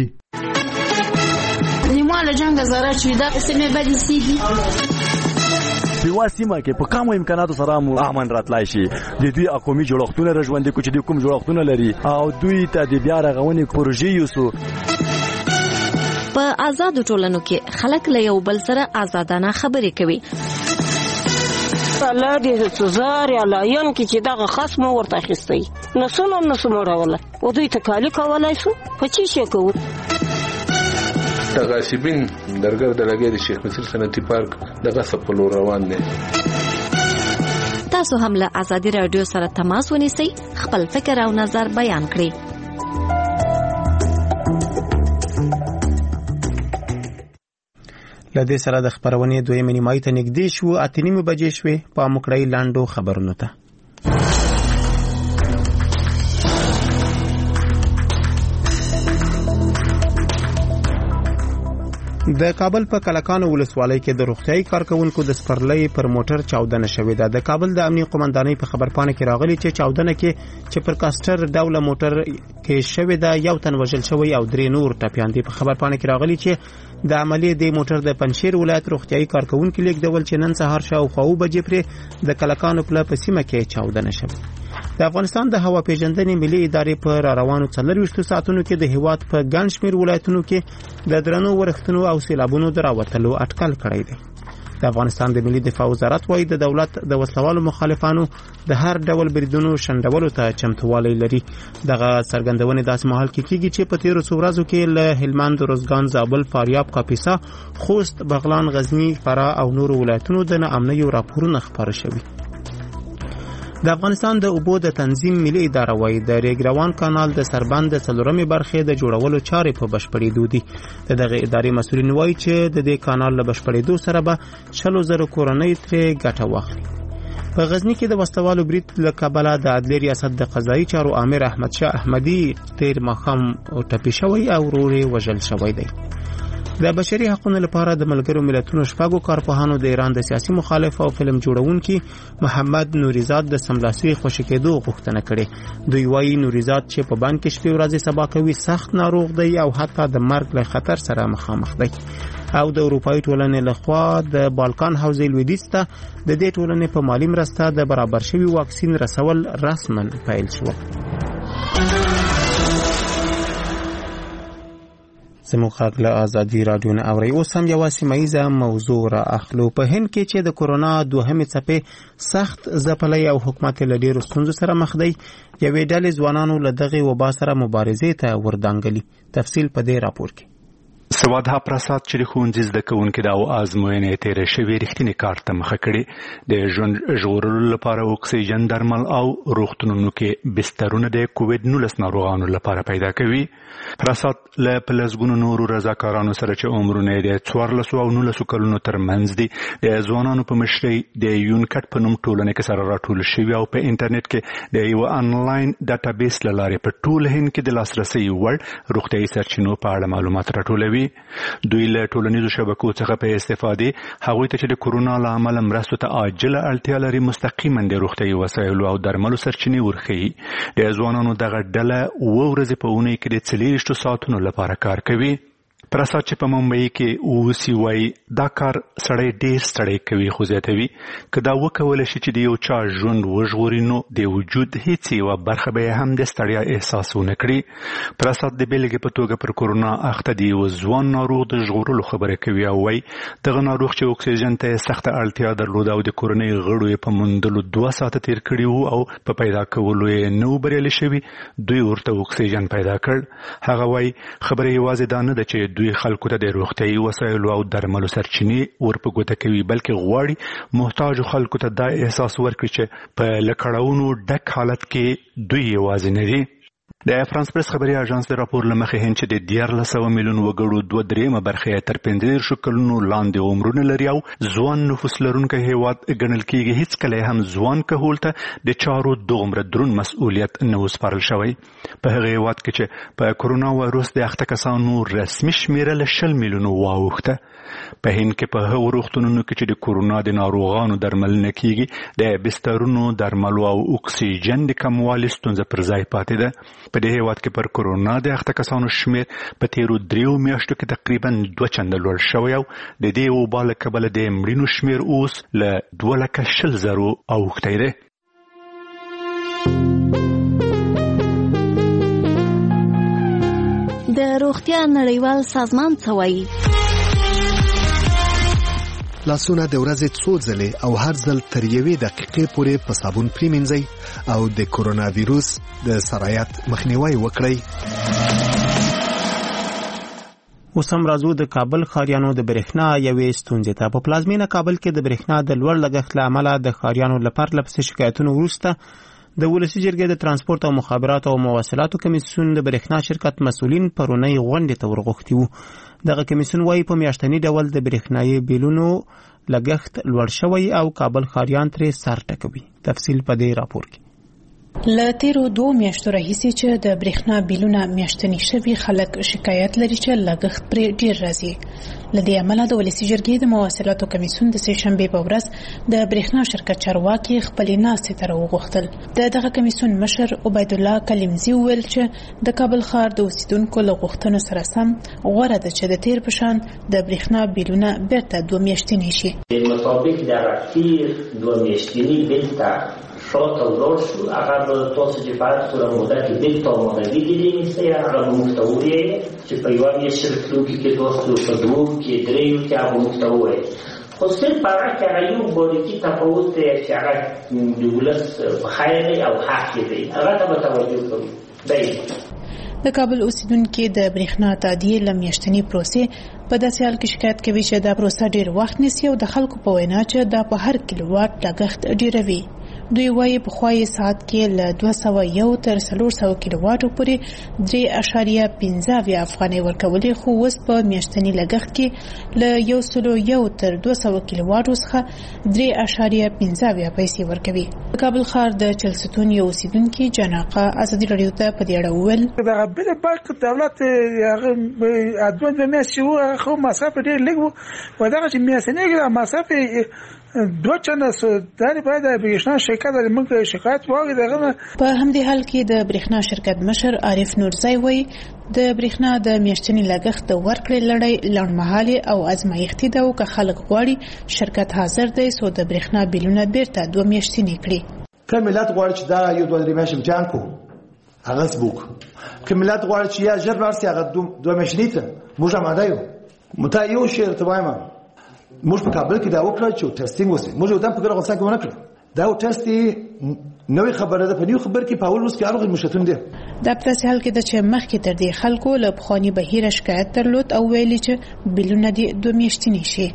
نیماله جنگ زاره چې دا سیمه بدې سیدي په واسمه کې په کومو امکاناتو سره مو امن راتلای شي. د دوی اقومي جوړښتونه رژوندې کو چې د کوم جوړښتونه لري او دوی ته د بیا رغونې پروژې یوسو. په آزادو ټولنو کې خلک له یو بل سره آزادانه خبرې کوي. الله دې سزار یا لایان کې چې دغه خصم ورته اخیستی نسونه راوله او دوی ته کالی کولای شو په چی شي کوو. د غاصبین درګر د لګي د شیخ مصر صنعتي پارک د غصب په لور روان دي. تاسو هم له آزادي رادیو سره تماس ونیسئ، خپل فکر او نظر بیان کړئ. لدې سره د خبرونې دویمه نیمایي ته نږدې شو، 8:30 بجې شوې. په مکړی لاندو خبرونو ته د کابل په کلکان ولسوالۍ کې د روغتيایي کارکونکو د سپرلۍ پر موټر چاودنه شوې ده. د کابل د امنیه قومندانۍ په خبرپاڼه کې راغلي چې چاودنه کې چې پر کاستر ډوله موټر کې شوې ده، یو تن وژل شوی او 3 نور ټپیان دي. په خبرپاڼه کې راغلي چې د عملیې د موټر د پنځیر ولایت روغتيایي کارکونکو لیکدول چې نن سهار شاوخوا 2 بجې پر د کلکان په سیمه کې چاودنه شوه. د افغانستان د هوا پیژندنې ملي ادارې په روانو 24 ساعتونو کې د هیواد په ګڼ شمېر ولایتونو کې د درنو ورښتونو او سیلابونو دراوتلو اټکل کړی دی. د افغانستان د ملي دفاع وزارت وايي د دولت د وسلوالو مخالفانو د هر ډول بریدونو شندولو ته چمتووالی لري. دغه څرګندونه داسې مهال کې کیږي چې په تیرو ورځو کې له هلمند، روزګان، زابل، فاریاب، کاپیسا، خوست، بغلان، غزنی، فراه او نورو ولایتونو د ناامنیو راپورونه خبر شوي. د افغانستان د اوبو د تنظیم ملي اداره وايي د ریګ روان کانال د سربند د څلورمې برخې د جوړولو چارې په بشپړېدو دي. دغه ادارې مسؤلین وايي چې د دې کانال له بشپړېدو سره به 40,000 کورنۍ ترې ګټه واخلي. په غزنی کې د وسلوالو برید له کبله د عدلي ریاست د قضایي چارو امیر احمد شاه احمدي تیر ماښام ټپي شوی او ورور یې وژل شوی دی. د بشري حقوقو لپاره د ملګرو ملتونو شپږو کارپوهانو د ایران د سیاسي مخالف او فلم جوړونکي محمد نوریزاد د سملاسي خوشی کېدو غوښتنه کړې. دوی وايي نوریزاد چې په بانک کې شپې ورځې سبا کوي سخت ناروغ دی او حتی د مرګ له خطر سره مخامخ دی. او د اروپایي ټولنې لخوا د بالکان حوزې لویدیځ ته د دې ټولنې په مالی مرسته د برابر شوي واکسین رسول رسما پیل شو. زموږ غږ له آزادي رادیو نه اوري. اوس هم یو سیمایزه موضوع را اخلو. په هند کې چې د کورونا دوهمې څپې سخت ځپلۍ او حکومت له ډېرو ستونزو سره مخ دی، یوې ډلې ځوانانو له دغې وبا سره مبارزې ته وردانګلي. تفصیل په دې راپور کې. سوادها پرسات چې ښوونځي زده کوونکي د ازموینې تیرې شوې رښتینې کار ته مخه کړې. د ژوند ژغورلو لپاره اکسیجن، درمل او روغتونونو کې بسترونه د کووډ-19 ناروغانو لپاره پیدا کوي. پرسات له پلسګونو نورو رضاکارانو سره چې عمرونه د 14 او 19 کلونو ترمنځ دي د ځوانانو په مشرۍ د یونکټ په نوم ټولنې کې سره راټول شوي او په انټرنیټ کې د یو انلاین ډاټابیس له لارې په ټول هند کې د لاسرسي وړ روغتیايي سرچینو په اړه معلومات راټولوي. دوی له ټولنیزو شبکو څخه په استفادې هغوی ته چې د کورونا له امله مرستو ته عاجله اړتیا لري مستقیما د روغتیايي وسایلو او درملو سرچینې ورښیي. د ځوانانو دغه ډله 2 ورځې په اونۍ کې د 40 ساعتونو لپاره کار کوي. پرسات چې په ممبئی کې اوسي وایي دا کار سړی ډېر ستړی کوي، خو زیاتوي که دا وکولی شي چې د یو چا ژوند وژغوري نو د وجود هیڅ یوه برخه به یې هم د ستړیا احساس ونه کړي. پرسات د بېلګې په توګه پر کورونا اخته د یو ځوان ناروغ د ژغورلو خبره کوي او وایي دغه ناروغ چې اکسیجن ته یې سخته اړتیا درلوده او د کورنۍ غړو یې په موندلو 2 ساعته تیر کړي وو او په پیدا کولو یې نه و بریالي شوي، دوی ورته اکسیجن پیدا کړ. هغه وایي خبره یوازې دا نه ده چې دوی خلکو ته د روغتیايي وسایلو او درملو سرچینې ورپګوته کوي، بلکې غواړي محتاجو خلکو ته دا احساس ورکړي چې په لکړاونو ډک حالت کې دوی یوازې نه دي. د فرانس پریس خبري اژانس د راپور لمخې هند چې د 14 میلیون وګړو 2/3 برخه تر 15 کلونو لاندې عمرونه لري او ځوان نفوس لرونکی هیواد ګڼل کېږي، هیڅ کله هم ځوان کهول ته د چارو دومره درون مسؤلیت نه وسپارل شوی. په هغه هیواد کې چې په کورونا وایروس د اخته کسانو رسمي شمیره له 20 میلیونو واوښته. په هند کې په هغو روغتونونو کې چې د کورونا د ناروغانو درملنه کېږي د بسترونو، درملو او اکسیجن د کموالي ستونزه پر ځای پاتې ده. په دې هیواد کې پر کورونا د اخته کسانو شمیر په تیرو 3 میاشتو کې تقریبا 2 چنده لوړ شوی او د دې وبا له کبله د مړینو شمیر اوس له 2,20,000 اوښتی دی. د روغتیا نړیوال سازمان څه وایي؟ لاسونه د ورځې 2 ځلې او هر ځل تر 1 دقیقې پورې په صابون پریمنځئ او د کورونا ویروس د سرایت مخنیوي وکړئ. اوس هم راځو د کابل ښاریانو د برېښنا یوې ستونزې ته. په پلازمینه کابل کې د برېښنا د لوړ لګښت له امله د ښاریانو له پرله پسې شکایتونو وروسته د ولسي جرګې د ترانسپورت او مخابراتو او مواصلاتو کمیسیون د برېښنا شرکت مسؤلین پرونی غونډې ته ورغوښتي وو. دغه کمیسیون وايي په میاشتني ډول د برېښنایي بیلونو لګښت لوړ شوی او کابل ښاریان ترې سر ټکوي. تفصیل په دې راپور کې. له تیرو 2 میاشتو راهیسې چې د برېښنا بیلونه میاشتني شوي خلک شکایت لري چې لګښت پرې ډیر راځي. له دې امله د ولسي جرګې د مواصلاتو کمیسیون د سه شنبې په ورځ د برېښنا شرکت چارواکي خپلې ناستې ته راوغوښتل. دغه کمیسیون مشر عبید الله کلیمزي وویل چې د کابل ښار د اوسیدونکو له غوښتنو سره سم غوره ده چې د تیر په شان د برېښنا بیلونه بیرته 2 میاشتني شي. مطابق د تیر 2 میاشتني بیل ته شاته ولاړ شو. هغه به تاسو چې په هر صورت موده کې بیرته آمادګي دې نیسئ. هغه به موږ ته ووایي چې په یوه میاشت شرکتونکي کې تاسو په 2 کې 3 کې هغه موږ ته ووایي. خو صرف هغه کې هغه یو باریکي تفاوت دی چې هغه د ولس په خیر دی او حق دی. هغه ته به توجه کوو. د کابل اوسیدونکو د برېښنا تادیې له میاشتني پروسې په داسې حال کې شکایت کوي چې دا پروسه ډیر وخت نیسي او د خلکو په وینا چې دا په هر کیلو واټ لګښت ډیروي. دوی وايي په خوای ساعت کې له 201 تر 400 کیلو واټو پورې 3.15 افغانۍ ورکولې، خو اوس په میاشتني لګښت کې له 101 تر 200 کیلو واټو څخه 3.15 پیسې ورکوي. کابل ښار د چلستون یو اوسیدونکي جناقه ازادي رادیو ته په دې اړه وویل دا بل پاک دولت هغه ادوان به میاشي وو خو مصرف ډیر لږ وو و دا چې میاشتني کې مصرف 2 چنده سوداري باید د برېښنا شرکت د موږ شکایت واغې دغه. په همدې حال کې د برېښنا شرکت مشر عارف نورزی وایي د برېښنا د میاشتني لګښت د ورکړې لړۍ لنډمهالي او ازمایښتي ده او که خلک غواړي شرکت حاضر دی سو د برېښنا بیلونه بیرته 2 میاشتني کړي. که ملت غواړي چې دا یو 2 میاشتې امتحان کوو هغه سبوک، که ملت غواړي چې یا ژر ورسي هغه 2 میاشتې ته موږ آماده یو. متا یو شی ته وایم موږ په کابل کې دا وکړه چې ټیسټینګ وسی. موږ یو دم په ګرغه څنګه ونه کړ دا ټیسټ نوې خبره ده. په نیو خبر کې په اول وس کې هغه مشتون دي. دا په داسې حال کې د چې مخکې تر دې خلکو له بخوانی بهیر شکایت درلود او ویلي چې بیلونه دي 2 میاشتني شي.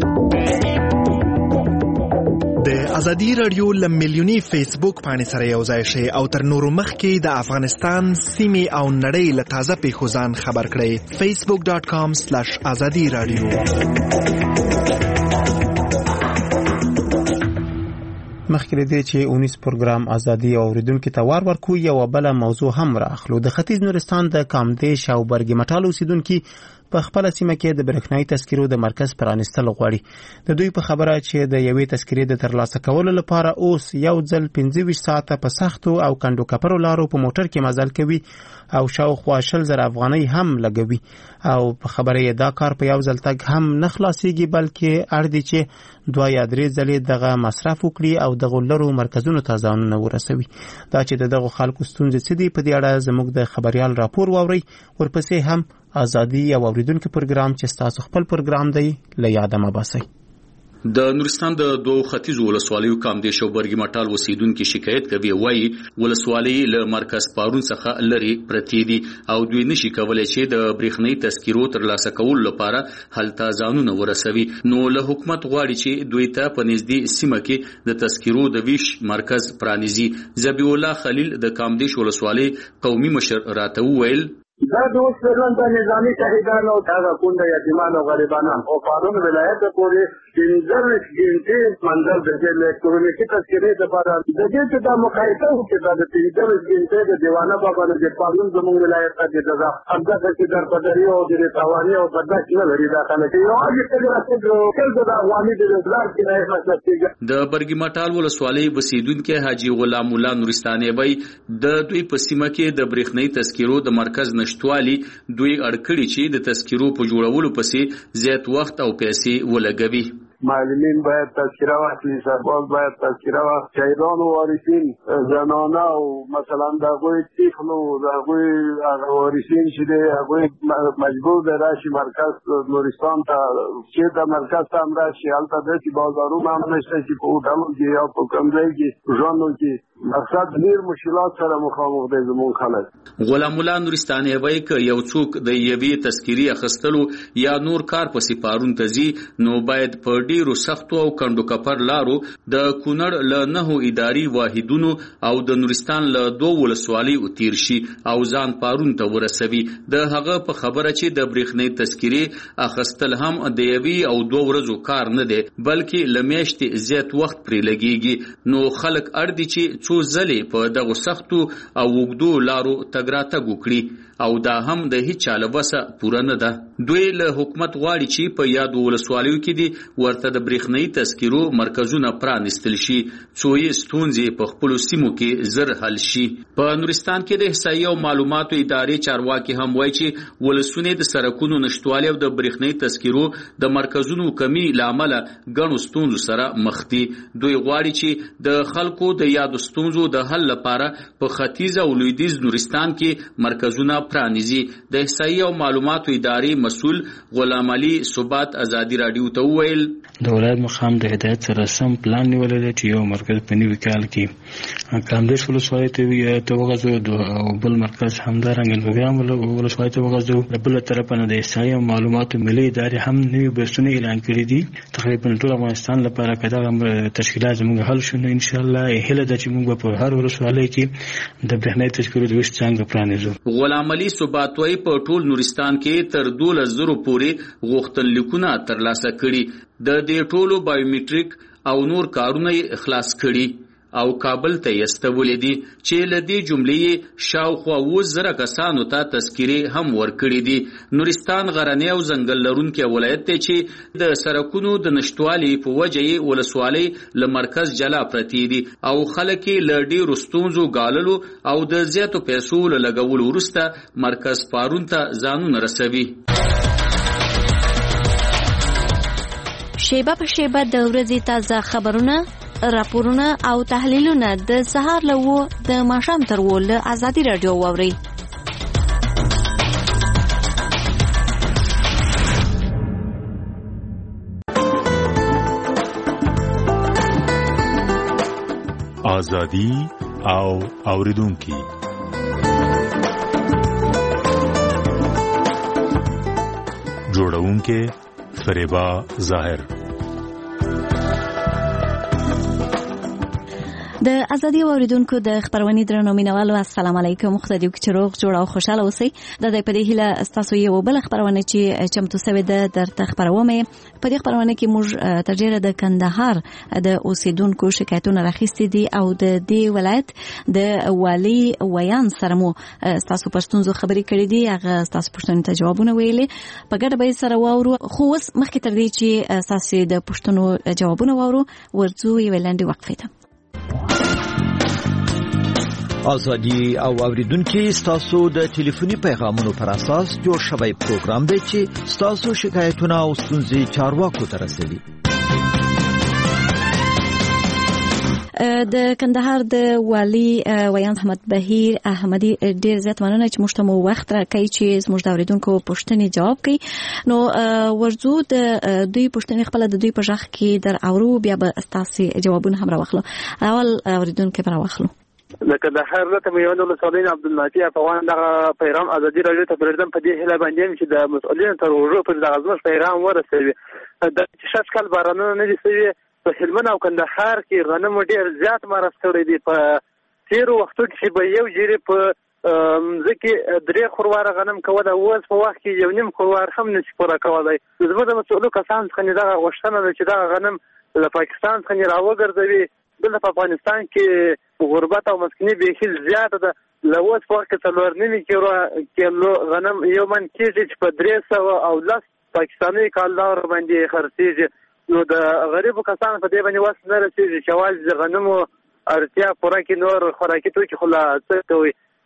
د ازادي رادیو له میلیوني فیسبوک باندې سره یو ځای شي او تر نورو مخکې د افغانستان سیمې او نړۍ له تازه پیښو ځان خبر کړئ. facebook.com/azadi radio. مخکې دې چې 19 پروګرام ازادي او اوریدونکو ته ورکو یو بل موضوع هم راخلو. د ختیځ نورستان د کامدیش او برګ مټال اوسیدونکو په خپل سیمه کې د برېښنايي تذکرو د مرکز پرانستل غواړي. د دوی په خبره چې د یوې تذکرې د ترلاسه کولو لپاره اوس یو ځل 25 ساعته په سختو او کندو کپرو لارو په موټر کې مزل کوي او شاوخوا 20,000 افغانۍ هم لګوي او په خبره یې دا کار په یو ځل تک هم نه خلاصيږي بلکې اړ دي چې 2 یا 3 ځلې دغه مصرف وکړي او دغه لرو مرکزونو ته ځانونه ورسوي. دا چې دغه خلکو ستونزې څه دي په دې اړه زموږ د خبريال راپور واوري. ورپسې هم ازادي او اوریدونکو پروګرام چې تاسو خپل پروګرام دی له یاده مباسي. د نورستان د 2 ختیځ ولسوالیو کامدیش او برګ مټال اوسیدونکو شکایت کوي وایي ولسوالۍ له مرکز پارون څخه لري پرتی دي او دوی نشي کولای چې د برېښنايي تذکرو ترلاسه کول لپاره هلته ځانونه ورسوي. نو له حکومت غواړي چې دوی ته په نږدې سیمه کې د تذکرو د ویش مرکز پرانیزي. ذبیح الله خلیل د کامدیش ولسوالۍ قومي مشر راته وویل دا دوست پرون د نظامی شهیدانو دا کونډه یتیمانو غریبانو او پارون ولایت پورې 15 غنټې منځل د الکترونیکي تذکرې لپاره د دې ته د مقایسه وکړه د 15 غنټې د دیوانه بابا د پارون زموږ ولایت ته د ځخه چې در پدری او د توانی او بدک نه لري دا خلک یو اړ ته راځي د افغاني د بلار کې نه مسلسل د برګ مټال ولسوالۍ وسیدونکو حاجی غلام الله نورستاني وای د دوی په سیمه کې د برېښنايي تذکرو د مرکز نشټوالي دوی اړکړي چې د تذکرو په جوړولو پسې زیات وخت او پیسې ولګوي. معلمین باید تذکره واخلي، سرباز باید تذکره واخلي، شهیدان و وارثین زنانه او مثلا د هغوی طفلو د هغوی وارثین چې دی هغوی مجبور دی راشي مرکز نورستان ته، چې د مرکز ته هم راشي. هلته داسې بازارونه هم نشته چې په هوټلو کې یا په کوم ځای کې ژوندو کې مقصد ډیر مشکلات سره مخامخ دي زموږ خلک. غلام الله نورستاني وایي که یو څوک د یوې تذکرې اخیستلو یا نور کار پسې پارون ته ځي نو باید په ډیرو سختو او کندو کپر لارو د کونړ له 9 اداري واحدونو او د نورستان له 2 ولسوالیو تیر شي او ځان پارون ته ورسوي. د هغه په خبره چې د برېښنۍ تذکرې اخیستل هم د یوې او 2 ورځو کار نه دی بلکې له میاشتې زیات وخت پرې لګیږي. نو خلک اړ دي چې څو ځلې په دغه سختو او وګړو لارو تګ راتګ وکړي او دا هم د هیڅ چا له وسه پوره نه ده. دوی له حکومت غواړي چې په یادو ولسوالیو کې دي ورته د برېښنۍ تذکرو مرکزونه پرانیستل شي څو یې ستونزې په خپلو سیمو کې زر حل شي. په نورستان کې د احصایې او معلوماتو ادارې چارواکي هم وایي چې ولسونه د سړکونو نشټوالي او د برېښنۍ تذکرو د مرکزونو کمی له امله ګڼو ستونزو سره مخ دي. دوی غواړي چې د خلکو د یادو ستونزو د حل لپاره په ختیځ او لویدیځ نورستان کې مرکزونه پرانیزي. د احصایې او معلوماتو ادارې مسؤل غلام علي ثبات ازادي رادیو ته وویل د ولایت مقام د هدایت سره سم پلان نیولې دی چې یو مرکز په نوي کال کې کامدیش ولسوالۍ ته وغځو او بل مرکز همدارنګه البګرام ولسوالۍ ته وغځو. بل طرف نه د احصایې او معلوماتو ملي ادارې هم نوي بحثونه اعلان کړي دي. تقریبا ټول افغانستان لپاره کدا تشکیلات زموږ حل شونه ان شاء الله هله د چې موږ په هر ولسوالۍ کې د برېښنۍ تذکرو د وشت څنګه پرانیزو. غلام علي ثبات وايي په ټول نورستان کې تر 12,000 پورې غوښتنلیکونه ترلاسه کړي. د دې ټولو بایومټریک او نور کارونه اخلاص کړي او کابل ته یستولې دي چې لدی جملې شاوخوا 10,000 کسانو ته تذکرې هم ورکړي دي. نورستان غرنی او ځنګل لرونکي ولایت ته چې د سړکونو د نشټوالي په وجه یې ولسوالۍ له مرکز جلا پرتی دي او خلک له ډیرو ستونزو غاللو او د زیاتو پیسو لګولو وروسته مرکز پارون ته ځانونه رسوي. شیبه په شیبه د ورځې تازه خبرونه، راپورونه او تحلیلونه د سهار له 9 د ماښام تر 10 له ازادي رادیو واورئ. ازادي او اوریدونکو جوړونکو فریبا ظاهر. د ازادي اوریدونکو د خبرونې درنو مینوالو السلام علیکم. خدای دې چې روغ جوړ او خوشاله اوسئ. د دې په دې هیله تاسو یو بل خبرونه چې چمتو سوي د درته خبرومه. په دې خبرونه کې موږ ترجیره د کندهار د اوسیدونکو شکایتونه راخستې دي او د دې ولایت د والي ویان سره مو تاسو پښتونزو خبرې کړې دي. هغه تاسو پښتون ته جوابونه ویلي په ګډه به سره واورو. خو اوس مخکې تر دې چې تاسو د پښتونو جوابونه واورو ورځو یو لاندې وقفه ده. ازادي او اوریدونکو ستاسو د ټلیفوني پیغامونو پر اساس جوړ شوی پروګرام دی چې ستاسو شکایتونه او ستونزې چارواکو ته رسوي. د کندهار د والي ویان احمد بهیر احمدي ډیر زیات مننه چې موږ ته مو وخت راکړی چې موږ د اوریدونکو پوښتنې جواب کړي. نو ورځو د دوی پوښتنې خپل د دوی په ځخ کې در اورو بیا به تاسو جوابونه هم راوخلو. اول اوریدونکو پر راوخلو. لکه د هر رته میوند ولسوالۍ عبدالنافي افغان دغه پیغام ازادي رادیو ته پرېږدم په دې هیله باندې چې د مسؤلینو تر وژو پر دغه زموږ پیغام ورسوي. د شش کال بارانونه نه دي سوي په هلمند او کندهار کې غنم ډېر زیات مارس کړی دي. په تیرو وختو کې به یو جری په ځکه 3 خورواره غنم کوله اوس په وخت کې 1.5 خوروار هم نشي پوره کولای. زموږ د مسؤلو کسان څخه دغه غوښتنه ده چې دا غنم له پاکستان څخه راوګرځوي. دلته په افغانستان کې غربت او مسکیني بیخي زیاته ده. له اوس په وخت کې 4.5 کیلو غنم یو من کېږي چې په 300 او 10 پاکستاني کالدار باندې خرڅېږي. نو د غریبو کسانو په دې باندې وس نه رسېږي چې یوازې د غنمو اړتیا پوره کړي، نور خوراکي توکي خو لا څه کوي.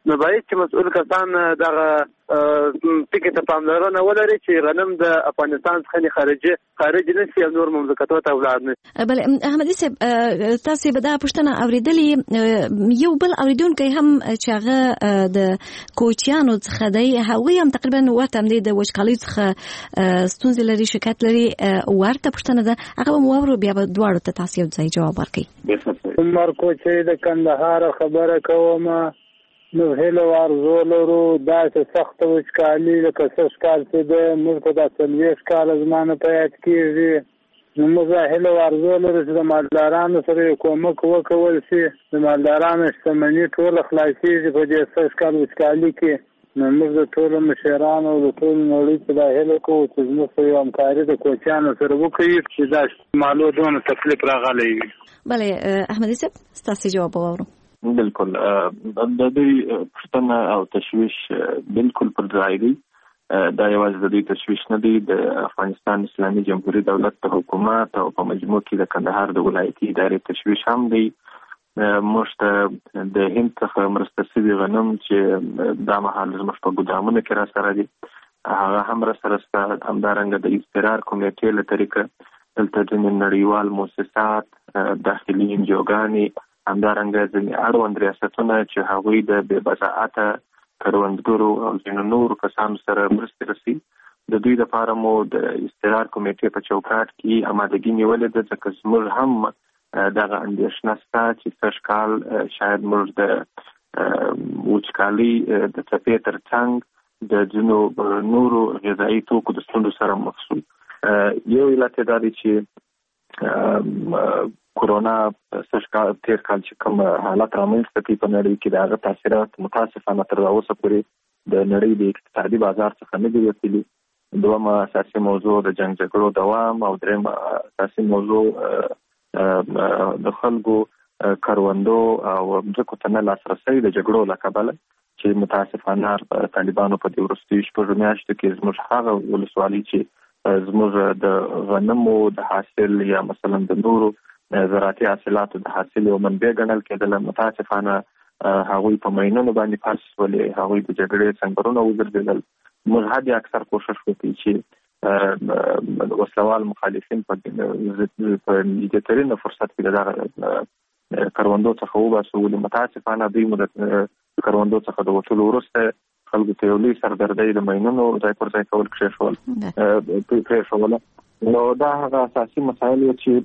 نو باید چې مسؤل کسان دغه ټکي ته پاملرنه ولري چې غنم د افغانستان څخه خارج نشي او نور مملکتونو ته ولاړ نه. بل احمدي صاحب تاسو به دا پوښتنه اوریدلې یو بل اوریدونکو هم چې هغه د کوچیانو څخه دی هغه هم تقریبا ورته هم د وچکالۍ څخه ستونزې لري شکایت لري ورته پوښتنه ده هغه مو ورو بیا به دواړو ته تاسو یو ځای جواب ورکړئ. عمر کوچي د کندهار خبره کوم نو هله ورزو لرو دا چې سخت وچکالي لکه سس کال چې د موږ ته د 40 کال زمانه په یاد کېږي نو موږ هله ورزو لرو چې د مالدارانو سره کومک وکول شي د مالدارانو شتمني ټول خلاصيږي په دې سس کال وچکالي کې نو موږ د ټول مشرانو او د ټول نړۍ ته د هله کوو چې موږ یو همکاري د کوچیانو سره وکړو چې دا مالو دونه تکلیف راغلی وي. بله احمدي صاحب ستاسو جواب وورو. بالکل د دې پښتنه او تشویش بالکل پر ځای دی. دا یوازې د دې تشویش نه دی د افغانستان اسلامي جمهوریت دولت ته حکومت او په مجموع کې د کندهار د ولایتي ادارې تشویش هم دی. موږ ته د هند څخه مرسته شوي غنم چې دا مهال زموږ په ګودامونو کې را سره دي هغه هم را سره شته. همدارنګه د اضطرار کمیټې له طریقه دلته ځینې نړیوال مؤسسات داخلي انجوګانې همدارنګه ځینې اړوند ریاستونه چې هغوی د بې بضاعته کروندګرو او ځینو نورو کسانو سره مرستې رسي د دوی لپاره مو د اضطرار کمیټې په چوکاټ کې امادګي نیولې ده ځکه زموږ هم دغه اندېښنه شته چې سږ کال شاید موږ د وچکالۍ د څپې تر څنګ د ځینو نورو غذایي توکو د ستونزو سره مخ شو. یو علت دا دی چې کورونا تیر کال چې کوم حالت رامنځته کړي په نړۍ کې د هغه تاثیرات متاسفانه تر اوسه پورې د نړۍ د اقتصادي بازار څخه نه دي وتلي. دویمه اساسي موضوع د جنګ جګړو دوام او دریمه اساسي موضوع د خلکو کروندو او ځمکو ته نه لاسرسی د جګړو له کبله چې متاسفانه طالبانو په دې وروستیو شپږو میاشتو کې زموږ هغه ولسوالۍ چې زموږ د غنمو د حاصل یا مثلا د نورو زراعتي حاصلاتو د حاصل یو منبع ګڼل کېدل متاسفانه هغوی په مینونو باندې پاس ولې هغوی د جګړې سنګرونه وګرځېدل. موږ حد اکثر کوشش وکړو چې وسلوال مخالفین په دې فرصت کې دغه کروندو څخه وباسو ولې متاسفانه دوی مو د کروندو څخه د وټولو وروسته خلکو ته یو لوی سردردۍ د مینونو ځای پر ځای کول پرېښوله. نو دا هغه اساسي مسایل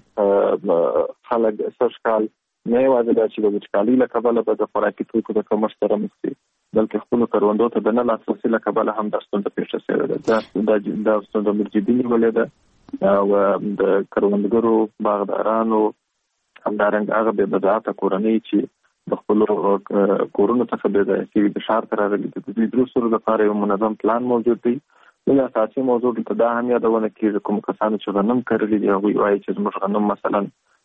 چې خلک سږ کال نه یوازې دا چې د وچکالۍ له کبله به د خوراکي توکو د کمښت سره مخ شي بلکې خپلو کروندو ته د نه لاسرسي له کبله هم دا ستونزه پیښه شوې ده. دا ستونزه موږ جدي نیولې ده او د کروندګرو باغدارانو همدارنګه هغه بې بضاعته کورنۍ چې د خپلو کورونو څخه بې ځایه شوي د ښار ته راغلي د دوی دروسو لپاره یو منظم پلان موجود دی. بل اساسي موضوع دلته دا هم یادونه کېږي کوم کسانو چې غنم کرلي دي هغوی وایي چې زموږ غنم مثلا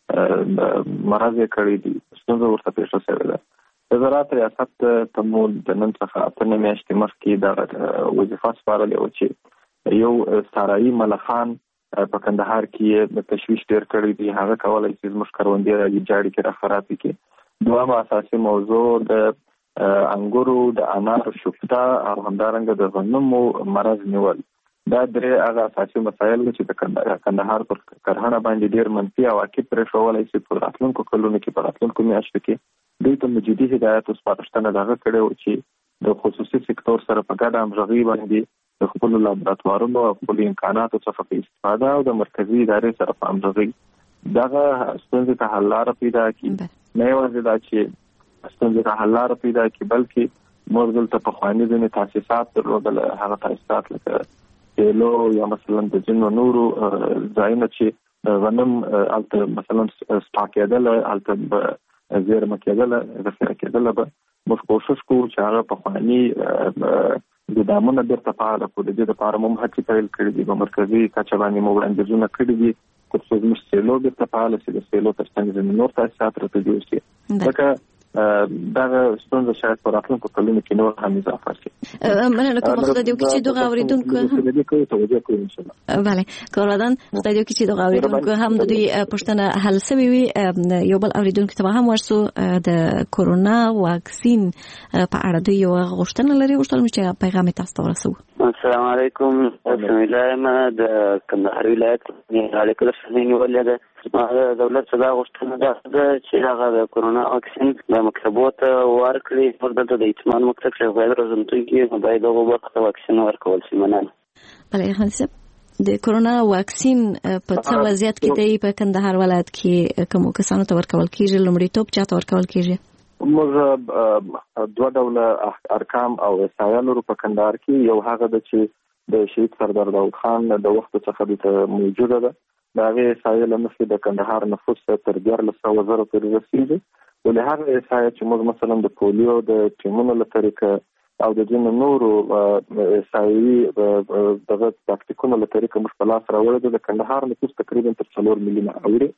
مرض یې کړی دي ستونزه ورته پیښه شوې ده. د زراعت ریاست ته مو د نن څخه 8 میاشتې مخکې دغه وظیفه سپارلې وه چې یو سارایي ملخان په کندهار کې د تشویش ډېر کړی دي هغه کولی چې زموږ کروندې جاړې کې را خرابې کړي. دویمه اساسي موضوع د انګورو د انارو شفته او همدارنګه د غنمو مرض نیول. دا درې هغه اساسي مسایل چې د کندهار پر کرهڼه باندې ډېر منفي عواقب پرېښولی شي په راتلونکو کلونو کې په راتلونکو میاشتو کې دوی ته جدي هدایت او سپارښتنه دغه کړې وه چې د خصوصي سکتور سره په ګډه همغږي باندې د خپلو لابراتوارونو او خپلو امکاناتو څخه په استفاده او د مرکزي ادارې سره په همغږي دغه ستونزې ته حل لاره پیدا کړي. نه یوازې دا چې ستونزې ته حل لاره پیدا کړي بلکې موږ دلته پخواني ځینې تاسیسات درلودل هغه تاسیسات لکه سیلو یا مثلا د ځینو نورو ځایونه چې د غنم هلته مثلا سټاک کېدله هلته زیرمه کېدله ذخیره کېدله به موږ کوشش کوو چې هغه پخواني ګودامونه بیرته فعاله کړو. د دې لپاره مو هڅې پیل کړي دي په مرکزي کچه باندې مو وړاندیزونه کړي دي تر څو زموږ سیلو بیرته فعاله شي د سیلو تر څنګ ځینې نور تاسیسات راته جوړ شي ځکه دغه ستونزه شاید په راتلونکو کلونو کې نور هم اضافه شي. مننه کوم خدای دې چې دغه اوریدونکو دې کوي توجه کوي ان شاء الله. بله کاردان خدای دې چې دغه اوریدونکو هم د دې پښتنه حل سوي وي. یو بل اوریدونکو ته هم ورسو د کورونا واکسین په اړه دوی یو غوښتنه لري غوښتل چې پیغام تاسو ته ورسو. السلام علیکم. بسم الله ما د کندهار ولایت اړیکې لري ولې د دولت څخه غوښتنه ده چې هغه د کورونا واکسین د مکتبونو ورکړي ورته د اطمینان مکتب چې باید روزنټوي باید هغه وخت واکسین ورکول شي. مننه. بله خانسب د کورونا واکسین په څه وضعیت کې دی په کندهار ولایت کې کوم کسانو ته ورکول کیږي لومړیتوب چاته ورکول کیږي؟ موږ دوه ډوله ارقام او احصایه په کندهار کې یو هغه د چې د شهید سردار داود خان د وخت څخه د موجوده ده دا غي احصایه لمخې د کندهار نفوس تر 14,000 پورې رسیدي ولې هغه احصایه چې موږ مثلا د پولیو د ټیمونو له طریقه او د جن نورو احصایي دغه تاکتیکونو له طریقه موږ په لاس راوړل د کندهار نفوس تقریبا تر 4 میلیونه اوري.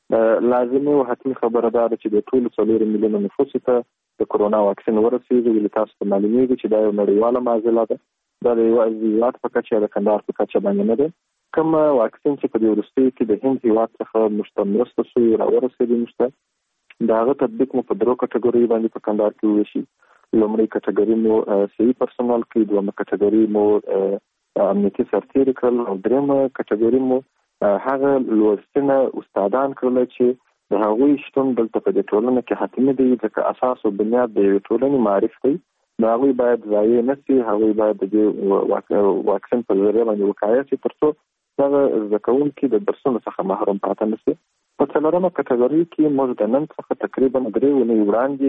لازمي او حتمي خبره ده چې د ټول 4 میلیونه نفوس ته د کورونا واکسین ورسیږي ولې تاسو ته معلومیږي چې دا یو نړیواله معضله ده. دا د یو ازیات په کچه د کندهار په کچه باندې نه ده. کوم واکسین چې په دې وروستي کې د هند هیواد څخه مشتمرسته شوی راورسېدي مشته دا غو تطبیق مو په درو کټګوري باندې په کندهار کې وشي. لومړی کټګوري مو صحي پرسونل کې دومره کټګوري مو امنیتي سرتیري کړل او درېمه کټګوري مو هغه لوستنه استادان کړل چې د هغوی شتون دلته په ټولنه کې حتمي دی چې اساس او بنیاد د ټولنې معرفت دی. دا هغوی باید ځای نه شي هغوی باید د واکسین په ذریعه باندې وقایه شي ترڅو دا ځکهون کې د درسونو څخه محروم پاتې نشي. په څلورمه کټګوري کې موږ د نن څخه تقریبا 3 ونې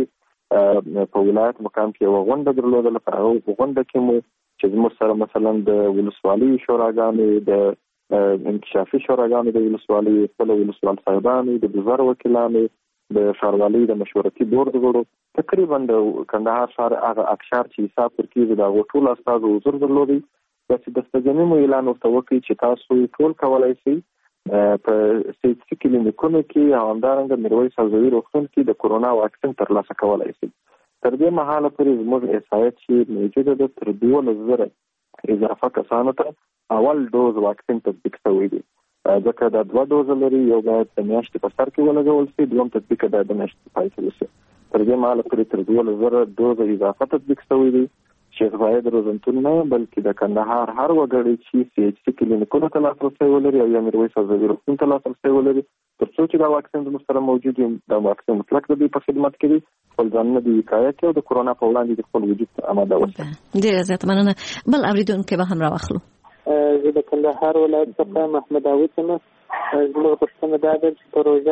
وړاندې په ولایت مقام کې یو غونډه درلودله. په هغه غونډه کې مو چې موږ سره مثلا د ولسوالۍ شوراګانې د انکشافي شوراګانې د ولسوالۍ خپل ولسوال صاحبانو د وزیر وکیلانو د ښاروالۍ د مشورتي بورډ غړو تقریبا د کندهار ښار هغه اکثر چې حساب ورکیږي دا ټول استادو حضور درلودي چې د استجنې مو اعلان ورته وکړي چې تاسو ټول کولای شئ په سټ کلینیکونو کې او همدارنګه میرویس او روغتون کې د کورونا واکسین ترلاسه کولای شئ. تر دې مهاله پورې زموږ احصایه چې موجوده ده تر 12,000 اضافه کسانو ته اول دوز واکسین تطبیق شوی دی. ځکه دا 2 دوز لري یو باید د میاشتې په سر کې ولګول شي دوم تطبیق د میاشتې پای کې وشي. تر دې مهاله پورې تر 12,000 دوز اضافه تطبیق شوی دی. شیخ زاید روزنټون نه بلکې د کندهار هر وګړی چې سی ایچ سی کلینیکونو ته لاسرسی ولري او یا میرویس او روغتون ته لاسرسی ولري ترڅو چې دا واکسین زموږ سره موجود وي دا واکسین مطلق د دوی په خدمت کې دی خپل ځانونه د وقایه کې او د کورونا په وړاندې د خپل وجود ته آماده اوسي. ډېره زیاته مننه. بل اوریدونکي به هم راواخلو. زه د کندهار ولایت څخه محمد داوود یم. زموږ پوښتنه دا ده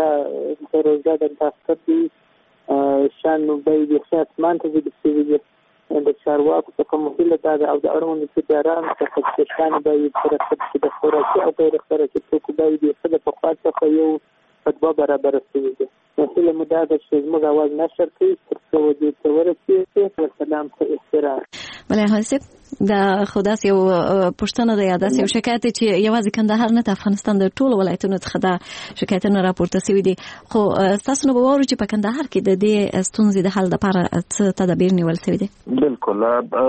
چې پروژه د دفتر کې شان نوبۍ د خدمات ته د سیویل د چارواکو څخه مهمه ده او د اړوندو ادارو څخه چې شان به پرڅ د خوراکي او غیر خوراکي توکو باندې د پخوا څخه یو فتوا برابر شوی دی. مسله مدعا ده چې موږ اواز نشر کوي ترڅو دې ته ورسیږي. سلام ته احترام. بله حساب دا خداس یو پښتنه د یاداس یو شکایت چې یوازې کندهار نه افغانستان د ټولو ولایتونو څخه دا شکایتونه راپورته شوي دي خو تاسو نو باور چې په کندهار کې د دې ستونزې د حل لپاره څه تدابیر نیول شوي دي؟ بالکل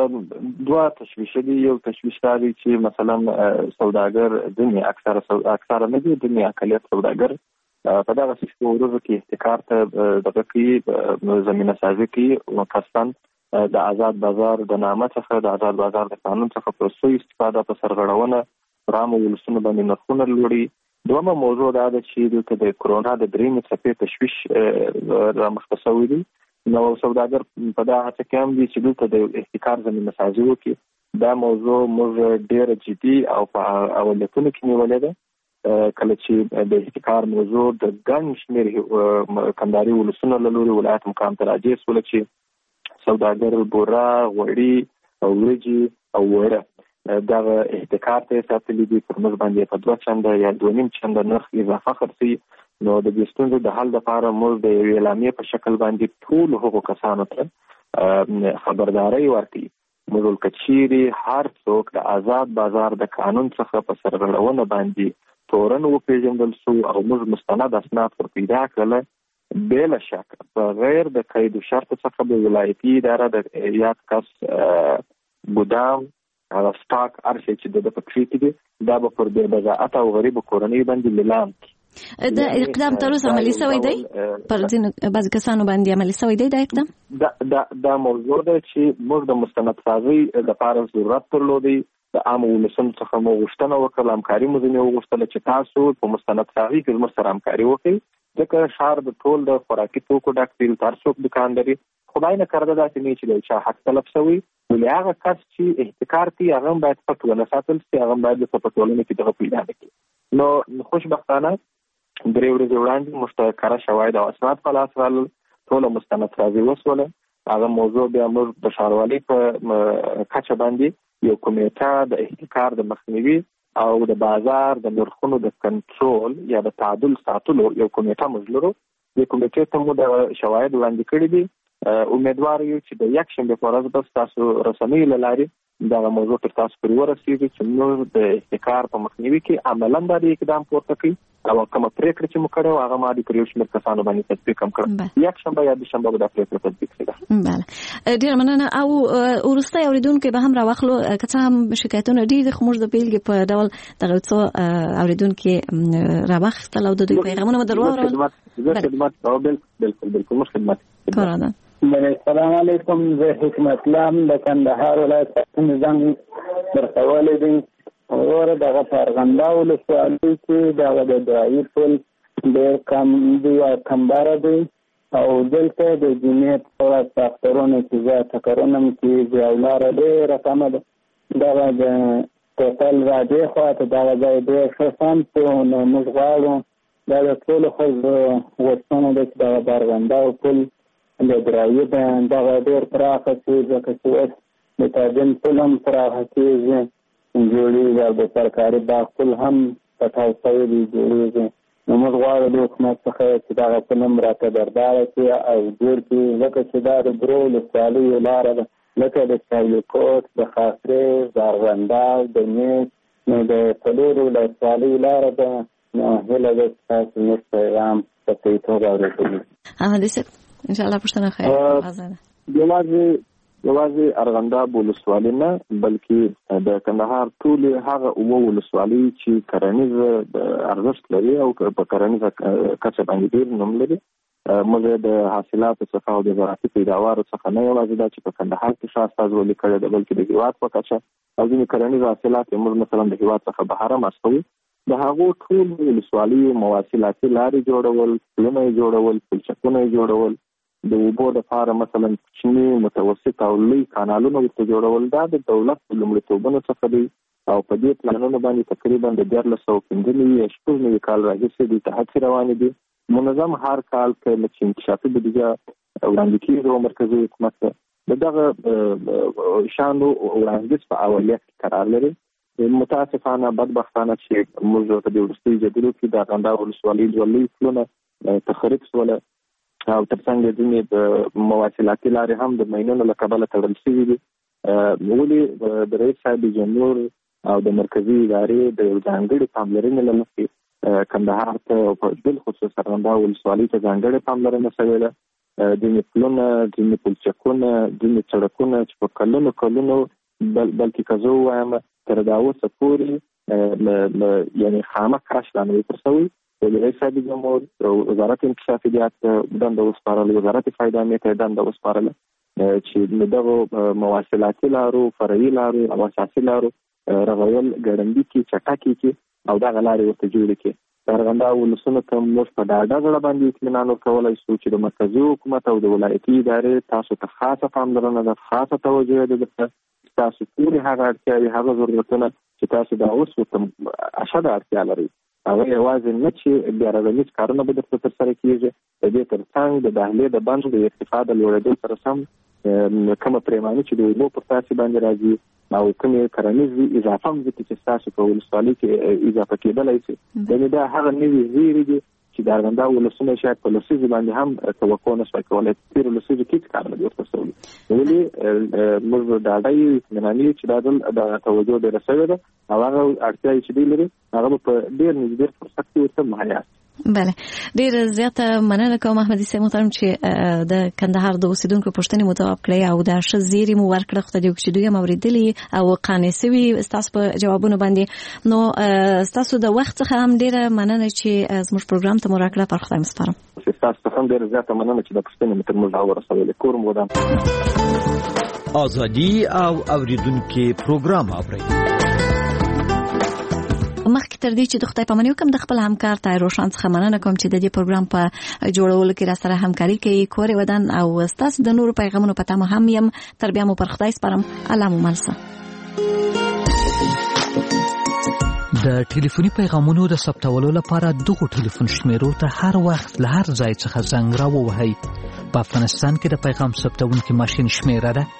دوه تشویش دي. یو تشویش دی چې مثلا سوداګر دنیا اکثر نه دي دنیا اقلیت سوداګر په دغه سیستم ورځو کې احتکار ته دغه کې زمينه سازي کې مکسن د آزاد بازار د نامه څخه د آزاد بازار د قانون څخه په سوء استفاده په سرغړونه رام ولسونه باندې نرخونه لوړي. دومره موضوع دا ده چې د کورونا د درېمې څپې تشویش رامخته شوی دی. نو سوداګر په دغه هڅه کې هم دي چې دلته د احتکار زمينه سازي وکړي. دا موضوع موږ ډېر جدي او په اولتونو کې نیولې ده. کله چې د احتکار موضوع د ګڼ شمېر کندهاري ولسونو له لوري ولایت مقام ته راجع شول چې سوداګر بوره غوړي او وریجې او وړه دغه احتکار ته ساتلي دي پر موږ باندې په 2 چنده یا 2.5 چنده نرخ اضافه خرڅي. نو د دې ستونزې د حل لپاره موږ د اعلامیې په شکل باندې ټول هغو کسانو ته خبرداري ورکړي. موږ کچيري هر څوک د آزاد بازار د قانون څخه په سرغړونه باندې تورن وپیژندل شو او موږ مستند اسناد ور پیدا کړل بلا شک بغیر د قید و شرط څخه به ولایتي اداره د یاد کس ګودام او سټاک ارشي چې د پکې دي دا به پر د بضاعت او غریب کورنۍ باندې لیلام د اقدام تر اوسه عملي شوی دی پر ځینو بعض کسانو باندې عملي شوی دی دا اقدام دا موضوع ده چې موږ د مستند سازي لپاره ضرورت درلودي د عام ولسمو څخه مو غوښتنه وکړه همکاري مو ځنې وغوښتله چې تاسو په مستند سازي کې زموږ سره همکاري وکړئ ځکه ښار د ټول د خوراکي توکو ډک دی هر څوک دکان لري خدای نه کرده داسې نه چې د چا حق طلب شوی ولې هغه کس چې احتکار کوي هغه باید پټ ونه ساتل شي هغه باید په ټولنه کې دغه پیدا کړي نو خوشبختانه درې ورځې وړاندې مشترکه شواهد او اسناد په لاس رالل ټول مستند سازي وسوله هغه موضوع بیا موږ د ښاروالۍ په کچه باندې یو کمیټه د احتکار د مخنیوي او د بازار د نرخونو د کنټرول یا د تعادل ساتلو یو کمیټه موږ لرو د کمیټې ته مو د شواهد وړاندې کړي دي امیدوار یو چې د یکشنبې په ورځ به تاسو رسنۍ له لارې دغه موضوع تر تاسو پورې ورسېږي چې موږ د احتکار په مخنیوي کې عملاً باندې اقدام پورته کړي او کومه پریکړه چې موږ کړو هغه ما د پریو شمېر کسانو باندې تطبیق هم کړ یکشنبه یا دوشنبه به دا پریکړه تطبیق شي بله ډېر مننه او وروستی اورېدونکي به هم راواخلو که څه هم شکایتونه ډېر دي خو موږ د بیلګې په ډول دغه څو اورېدونکي راواخیستل او د دوی پیغامونه مو در واورول خدمت بالکل موږ خدمت السلام علیکم زه حکمت لام د کندهار ولایت زنګ درکولی دی وروره دغه په ارغنداو ولسوالۍ کې دغه د دعایي پل ډېر کم دی او کمباره دی او دلته د جمعې په ساخترونو کې زیاته کارونه هم کېږي او لاره ډېره کمه ده دغه د ټوټل راجې خواته دغه ځای ډېر ښه سمت نو موږ غواړو دا د ټولو ښځو غوښتنه ده چې دغه د ارغنداو پل د درایي دغه ډېر پراخه کېږي ځکه چې اوس د تاجن پل هم پراخه کېږي جوړېږي او د سرکاري باغ پل هم پټاو شوی دی جوړېږي نو موږ غواړو د حکومت څخه چې دغه پل هم راته برداره کړي او جوړ کړي ځکه چې دا د درو ولسوالیو لاره ده لکه د چاولیکوټ د خاصرېز د ارغنداو د نیش نو د څلورو ولسوالیو لاره ده نو هیله ده چې تاسو زموږ پیغام په صحیح توګه اورېدلی احمدي صاحب انشاءالله پوښتنه خیر یوازې ارغنداب ولسوالۍ نه بلکې د کندهار ټولې هغه اووه ولسوالۍ چې کرنیز ارزښت لري او په کرنیزه کچه باندې ډېر نوم لري موږ د حاصلاتو څخه او د زراعتي پیداوارو څخه نه یوازې دا چې په کندهار کې ښه استازولي کړې ده بلکې د هېواد په کچه او ځینې کرنیز حاصلات یې موږ مثلا د هېواد څخه بهر هم استوو د هغو ټولو ولسوالیو مواصلاتي لارې جوړول پلونه یې جوړول پلچکونه یې جوړول د اوبو دپاره مثلا کوچني متوسط او لوی کانالونه ورته جوړول دا د دولت په لومړیتوبونو څخه دی او په دې پلانونو باندې تقریبا د 1415 یا 16 کال راهیسې د هڅې روانې دي منظم هر کال کله چې انکشافي بودیجه وړاندې کېږي مرکزي حکومت ته دغه شانو وړاندیز په اولیت کې قرار لري متاسفانه بدبختانه چې موږ په دې وروستي جدلو کې د ارغنداب ولسوالۍ دوه لوی پلونه تخریب شول او ترڅنګ ځینې د مواصلاتي لارې هم د ماینونو له کبله تړل شوي دي ولې د رئیس صاحب جمهور او د مرکزي ادارې د یو ځانګړي پاملرنې له مخې کندهار ته په بالخصوص ارغنداب ولسوالۍ ته ځانګړې پاملرنه شوې ده ځینې پلونه ځینې پلچکونه ځینې سړکونه چې په کلونو بلکې که زه ووایم تر دا اوسه پورې یعنې خامه کش لا نه وي تر شوی د رئیس صاحب جمهور وزارت انکشافیات دنده وسپارله وزارت فایدامې ته دنده وسپارله چې دغه مواصلاتي لارو فرعي لارو او اساسي لارو رغول ګړندي کې چټکي کې او دغه لارې ورته جوړې کې د ارغنداب ولسونو ته موږ په ډاډه زړه باندې اطمینان ورکولی شو چې د مرکزي حکومت او د ولایتي ادارې تاسو ته خاصه پاملرنه ده خاصه توجه ده تاسو ټولې هغه اړتیاوې هغه ضرورتونه چې تاسو دا اوس ورته اشده اړتیا لرئ هغه یوازې نه چې بیا رغنیز کارونه به درته ترسره کېږي د دې تر څنګ د دهلې د بند د ارتفاع د لوړېدو سره سم کومه پرېماني چې د اوبو پر تاسې باندې راځي او کومې کرنیزې اضافه هم ځکه چې ستاسو په ولسوالۍ کې اضافه کېدلی شي یعنې دا هغه نوي زیرې دي چې د ارغنداب ولسونه شاید په لسیزو باندې هم توقع نه شوای کولی تېرو لسیزو کې هېڅ کار نه دي ورته شوي ولې موږ ډاډه یو اطمیناني یو چې دا ځل د توجه ډېره شوې ده او هغه اړتیاوې چې دوی لري هغه به په ډېر نږدې فرصت کې ورته مهیا شي بله ډیر زیاته مننه کوم احمدي سي محترم چې د کندهار د اوسیدونکو پوښتنې متواب کړې او د شزيري مو ورکړه خو د یو چې دوی موریدلي او قانسوي تاسو په جوابونو باندې نو تاسو د وخت څخه هم ډیره مننه چې زموږ پروګرام ته مو راکړه پر خدای مسپارم تاسو هم ډیره زیاته مننه چې د پوښتنې متر موږ اورسولې کوم ودان ازادي او اوریدونکو پروګرام اوري مخکې تر دې چې د خدای پامنیو کوم د خپل همکار تای روشن څخه مننه کوم چې د دې پروګرام په جوړولو کې را سره همکاري کوي کورې ودان او تاسو د نورو پیغامونو په تمه هم يم تر بیا مو پر خدای سپارم الله مو ملسه د ټلیفوني پیغامونو د ثبتولو لپاره دغه ټلیفون شمیرو ته هر وخت له هر ځای څخه زنګ راووهئ. په افغانستان کې د پیغام ثبتونکي ماشین شمیره ده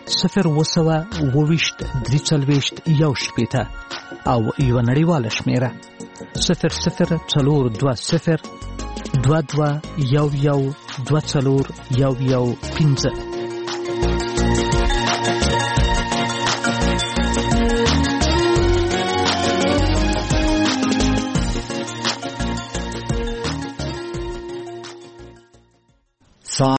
0202341 او یو نړیواله شمیره 002022112415.